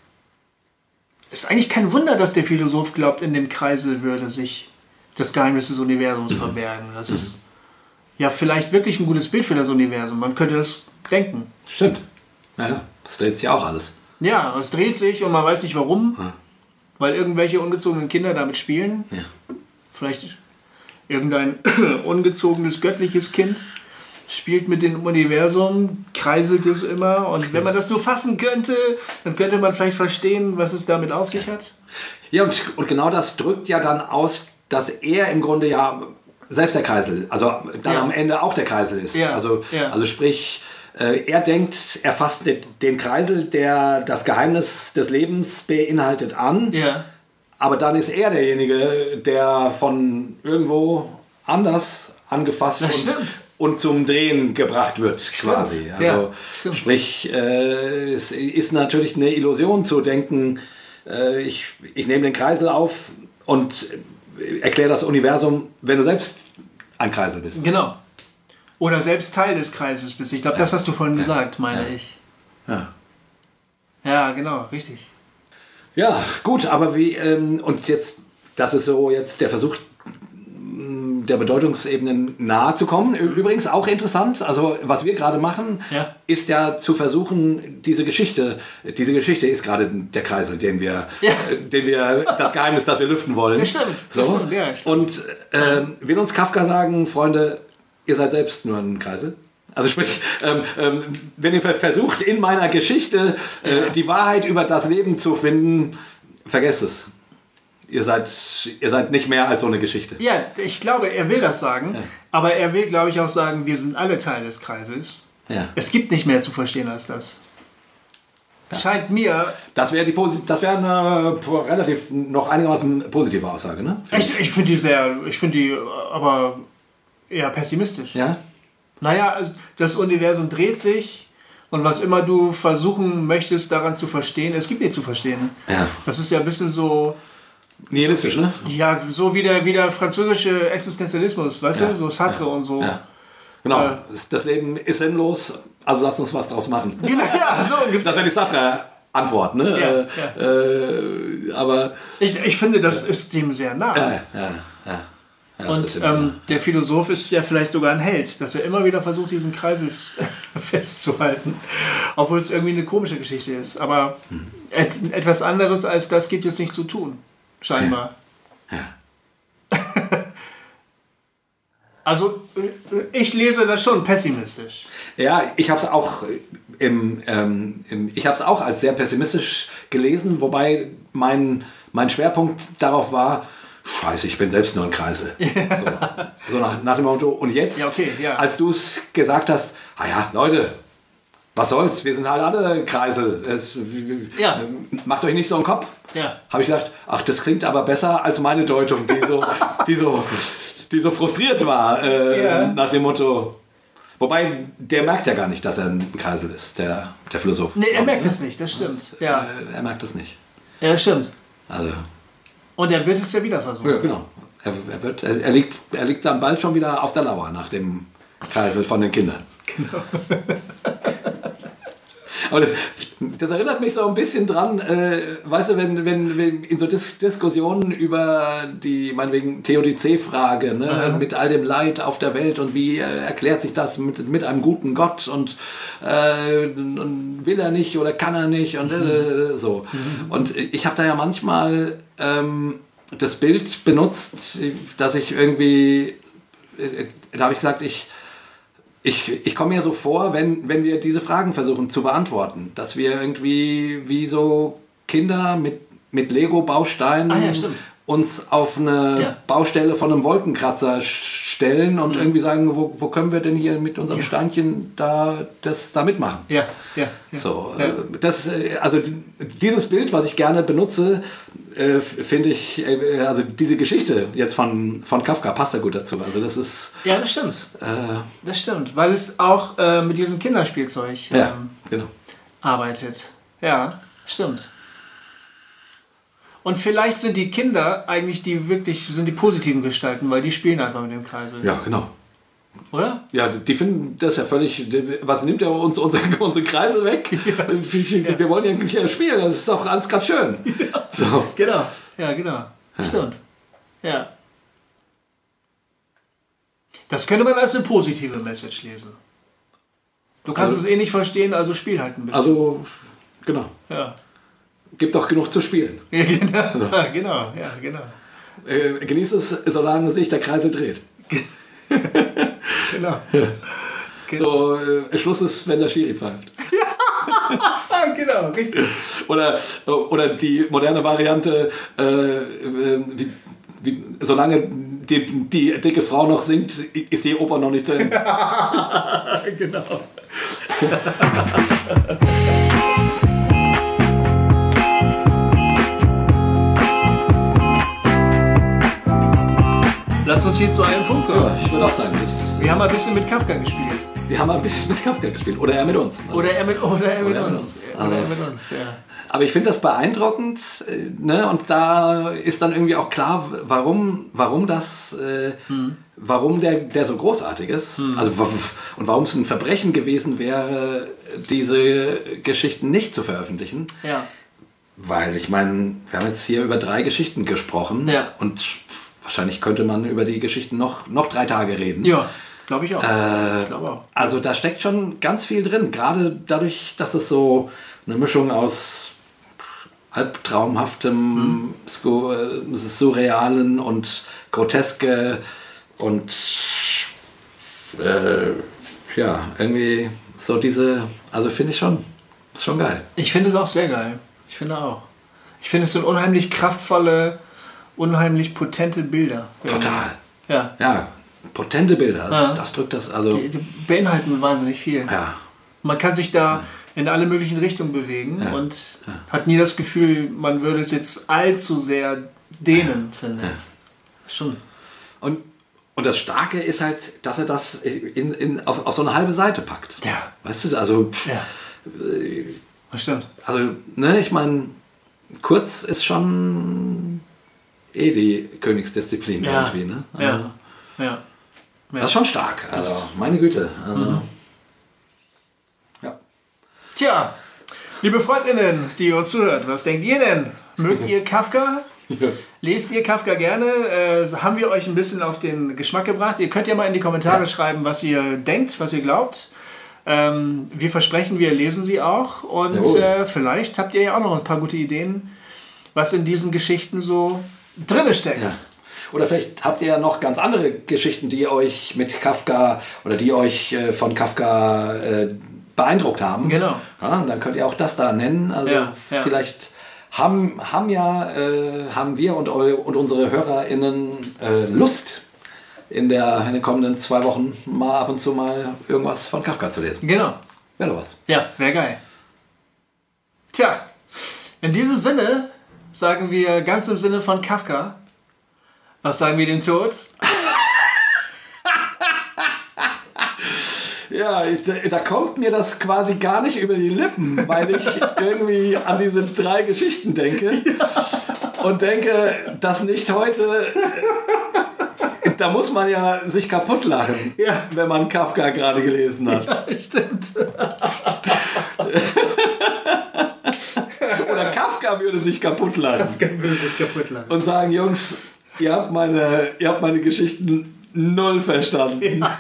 ist eigentlich kein Wunder, dass der Philosoph glaubt, in dem Kreisel würde sich das Geheimnis des Universums mhm. verbergen. Das mhm. ist ja vielleicht wirklich ein gutes Bild für das Universum. Man könnte das denken. Stimmt. Naja, das dreht sich auch alles. Ja, es dreht sich und man weiß nicht warum, ja. weil irgendwelche ungezogenen Kinder damit spielen. Ja. Vielleicht irgendein ungezogenes göttliches Kind spielt mit dem Universum, kreiselt es immer und wenn man das nur fassen könnte, dann könnte man vielleicht verstehen, was es damit auf sich hat. Ja, und, und genau das drückt ja dann aus, dass er im Grunde ja selbst der Kreisel, also dann ja. am Ende auch der Kreisel ist. Ja. Also, ja. also sprich, äh, er denkt, er fasst den, den Kreisel, der das Geheimnis des Lebens beinhaltet, an. Ja. Aber dann ist er derjenige, der von irgendwo anders angefasst und, und zum Drehen gebracht wird, stimmt. quasi. Also, ja, sprich, äh, es ist natürlich eine Illusion zu denken, äh, ich, ich nehme den Kreisel auf und erkläre das Universum, wenn du selbst ein Kreisel bist. Genau. Oder selbst Teil des Kreises bist. Ich glaube, ja. das hast du vorhin ja. gesagt, meine ja. ich. Ja. Ja, genau, richtig. Ja, gut, aber wie, ähm, und jetzt, das ist so jetzt der Versuch, der Bedeutungsebenen nahe zu kommen. Übrigens auch interessant, also was wir gerade machen, ja. ist ja zu versuchen, diese Geschichte, diese Geschichte ist gerade der Kreisel, den wir, ja. äh, den wir, das Geheimnis, das wir lüften wollen. Das stimmt, so. das stimmt, ja, stimmt. Und äh, will uns Kafka sagen, Freunde, ihr seid selbst nur ein Kreisel? Also sprich, ähm, ähm, wenn ihr versucht, in meiner Geschichte äh, ja. die Wahrheit über das Leben zu finden, vergesst es. Ihr seid, ihr seid nicht mehr als so eine Geschichte. Ja, ich glaube, er will das sagen. Ja. Aber er will, glaube ich, auch sagen, wir sind alle Teil des Kreisels. Ja. Es gibt nicht mehr zu verstehen als das. Ja. Scheint mir... Das wäre das wär eine relativ noch einigermaßen positive Aussage, ne? Ich, ich finde die sehr... Ich finde die aber eher pessimistisch. Ja? Naja, also das Universum dreht sich und was immer du versuchen möchtest, daran zu verstehen, es gibt nicht zu verstehen. Ja. Das ist ja ein bisschen so... Nihilistisch, ne? Ja, so wie der, wie der französische Existenzialismus, weißt ja. du? So Sartre ja. und so. Ja. Genau, äh, das Leben ist sinnlos, also lass uns was draus machen. Genau, ja, so ungefähr. Das wäre die Sartre-Antwort, ne? Ja, äh, ja. Äh, aber... Ich, ich finde, das ja. ist dem sehr nah. Ja, ja, ja. ja und ähm, der Philosoph ist ja vielleicht sogar ein Held, dass er immer wieder versucht, diesen Kreisel festzuhalten. Obwohl es irgendwie eine komische Geschichte ist. Aber hm. et, etwas anderes als das gibt es nicht zu tun. Scheinbar. Ja. Also, ich lese das schon pessimistisch. Ja, ich habe es auch im, ähm, im, ich habe es auch als sehr pessimistisch gelesen, wobei mein, mein Schwerpunkt darauf war, Scheiße, ich bin selbst nur ein Kreisel. So, so nach, nach dem Motto. Und jetzt, ja, okay, ja. als du es gesagt hast, ah ja, Leute, was soll's, wir sind halt alle Kreisel. Es, ja. Macht euch nicht so einen Kopf. Ja. Habe ich gedacht, ach, das klingt aber besser als meine Deutung, die so, die so, die so frustriert war, äh, ja. nach dem Motto. Wobei, der merkt ja gar nicht, dass er ein Kreisel ist, der, der Philosoph. Nee, er merkt es nicht, das stimmt. Das, ja. Er, er merkt es nicht. Ja, das stimmt. Also. Und er wird es ja wieder versuchen. Ja, genau. Er, er, wird, er, er, liegt, er liegt dann bald schon wieder auf der Lauer nach dem Kreisel von den Kindern. Genau. Aber das, das erinnert mich so ein bisschen dran, äh, weißt du, wenn, wenn, wenn in so Dis- Diskussionen über die, meinetwegen, Theodizee-Frage, ne, mhm. mit all dem Leid auf der Welt und wie äh, erklärt sich das mit, mit einem guten Gott und, äh, und will er nicht oder kann er nicht und äh, so. Mhm. Und ich habe da ja manchmal ähm, das Bild benutzt, dass ich irgendwie, da habe ich gesagt, ich, ich, ich komme mir so vor, wenn, wenn wir diese Fragen versuchen zu beantworten, dass wir irgendwie wie so Kinder mit, mit Lego-Bausteinen ah, ja, stimmt. uns auf eine ja. Baustelle von einem Wolkenkratzer stellen und mhm. irgendwie sagen, wo, wo können wir denn hier mit unserem ja. Steinchen da, das da mitmachen? Ja, ja. ja. So, ja. Das, also dieses Bild, was ich gerne benutze, äh, finde ich, äh, also diese Geschichte jetzt von, von Kafka passt da gut dazu. Also das ist... Ja, das stimmt. Äh, das stimmt, weil es auch äh, mit diesem Kinderspielzeug ähm, ja, genau. arbeitet. Ja, stimmt. Und vielleicht sind die Kinder eigentlich die wirklich, sind die positiven Gestalten, weil die spielen einfach mit dem Kreisel. Ja, genau. Oder? Ja, die finden das ja völlig, was nimmt er uns unsere, unsere Kreisel weg? Ja. Wir, wir wollen ja spielen, das ist doch alles gerade schön. Ja. So. Genau, ja, genau. Ja. Stimmt. Ja. Das könnte man als eine positive Message lesen. Du kannst also, es eh nicht verstehen, also spiel halt ein bisschen. Also, genau. Ja. Gibt doch genug zu spielen. Ja, genau, also. ja, genau, ja, genau. Äh, genieß es, solange sich der Kreisel dreht. Genau. Ja. Genau. So, äh, Schluss ist, wenn der Schiri pfeift. Genau, richtig. Oder, oder die moderne Variante, äh, wie, wie, solange die, die dicke Frau noch singt, ist die Oper noch nicht zu Ende. Genau. Lass uns hier zu einem Punkt kommen. Ja, ich würde auch sagen, das wir haben ein bisschen mit Kafka gespielt. Wir haben ein bisschen mit Kafka gespielt. Oder er mit uns. Oder er mit, oder er mit oder uns. Er mit uns. Oder er mit uns, ja. Aber ich finde das beeindruckend, ne? Und da ist dann irgendwie auch klar, warum, warum das, äh, hm. warum der, der so großartig ist. Hm. Also, und warum es ein Verbrechen gewesen wäre, diese Geschichten nicht zu veröffentlichen. Ja. Weil ich meine, wir haben jetzt hier über drei Geschichten gesprochen. Ja. Und wahrscheinlich könnte man über die Geschichten noch, noch drei Tage reden. Ja, glaube ich auch. Äh, ich glaube auch. Also da steckt schon ganz viel drin. Gerade dadurch, dass es so eine Mischung aus albtraumhaftem, hm. surrealen und groteske und äh, ja, irgendwie so diese, also finde ich schon, ist schon geil. Ich finde es auch sehr geil. Ich finde auch. Ich finde es so unheimlich kraftvolle, unheimlich potente Bilder. Total. Ja. Ja, potente Bilder, das, ja. das drückt das, also... Die, die beinhalten wahnsinnig viel. Ja. Man kann sich da ja. in alle möglichen Richtungen bewegen ja. und ja. hat nie das Gefühl, man würde es jetzt allzu sehr dehnen, ja. finde ich. Ja. Schon. Und, und das Starke ist halt, dass er das in, in, auf, auf so eine halbe Seite packt. Ja. Weißt du, also... Ja. Äh, das stimmt. Also, ne, ich meine, kurz ist schon eh die Königsdisziplin ja. irgendwie, ne? Also, ja. Ja. ja. Das ist schon stark, also meine Güte. Also, mhm. Ja. Tja, liebe Freundinnen, die uns zuhört, was denkt ihr denn? Mögt ihr Kafka? Ja. Lest ihr Kafka gerne? Äh, haben wir euch ein bisschen auf den Geschmack gebracht? Ihr könnt ja mal in die Kommentare ja. schreiben, was ihr denkt, was ihr glaubt. Ähm, wir versprechen, wir lesen sie auch. Und äh, vielleicht habt ihr ja auch noch ein paar gute Ideen, was in diesen Geschichten so drin steckt. Ja. Oder vielleicht habt ihr ja noch ganz andere Geschichten, die euch mit Kafka oder die euch äh, von Kafka äh, beeindruckt haben. Genau. Ja, dann könnt ihr auch das da nennen. Also ja, ja. vielleicht haben, haben, ja, äh, haben wir und, und unsere HörerInnen äh, Lust, in, der, in den kommenden zwei Wochen mal ab und zu mal irgendwas von Kafka zu lesen. Genau. Wäre doch was. Ja, wäre geil. Tja, in diesem Sinne sagen wir ganz im Sinne von Kafka, was sagen wir dem Tod? Ja, da, da kommt mir das quasi gar nicht über die Lippen, weil ich irgendwie an diese drei Geschichten denke ja. und denke, dass nicht heute... Da muss man ja sich kaputt lachen, ja. wenn man Kafka gerade gelesen hat. Ja, stimmt. Oder Kafka würde sich kaputt lachen. Kafka würde sich kaputt lachen. Und sagen, Jungs, ihr habt meine, ihr habt meine Geschichten null verstanden. Ja.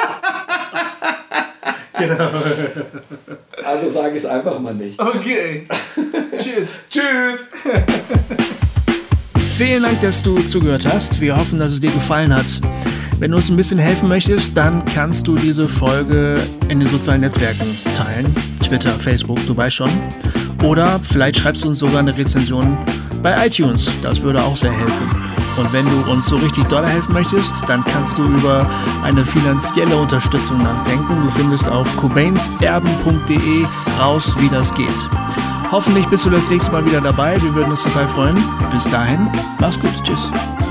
Genau. Also sage ich es einfach mal nicht. Okay. Tschüss. Tschüss. Vielen Dank, dass du zugehört hast. Wir hoffen, dass es dir gefallen hat. Wenn du uns ein bisschen helfen möchtest, dann kannst du diese Folge in den sozialen Netzwerken teilen. Twitter, Facebook, du weißt schon. Oder vielleicht schreibst du uns sogar eine Rezension bei iTunes. Das würde auch sehr helfen. Und wenn du uns so richtig doll helfen möchtest, dann kannst du über eine finanzielle Unterstützung nachdenken. Du findest auf cobainerben punkt de raus, wie das geht. Hoffentlich bist du das nächste Mal wieder dabei. Wir würden uns total freuen. Bis dahin, mach's gut. Tschüss.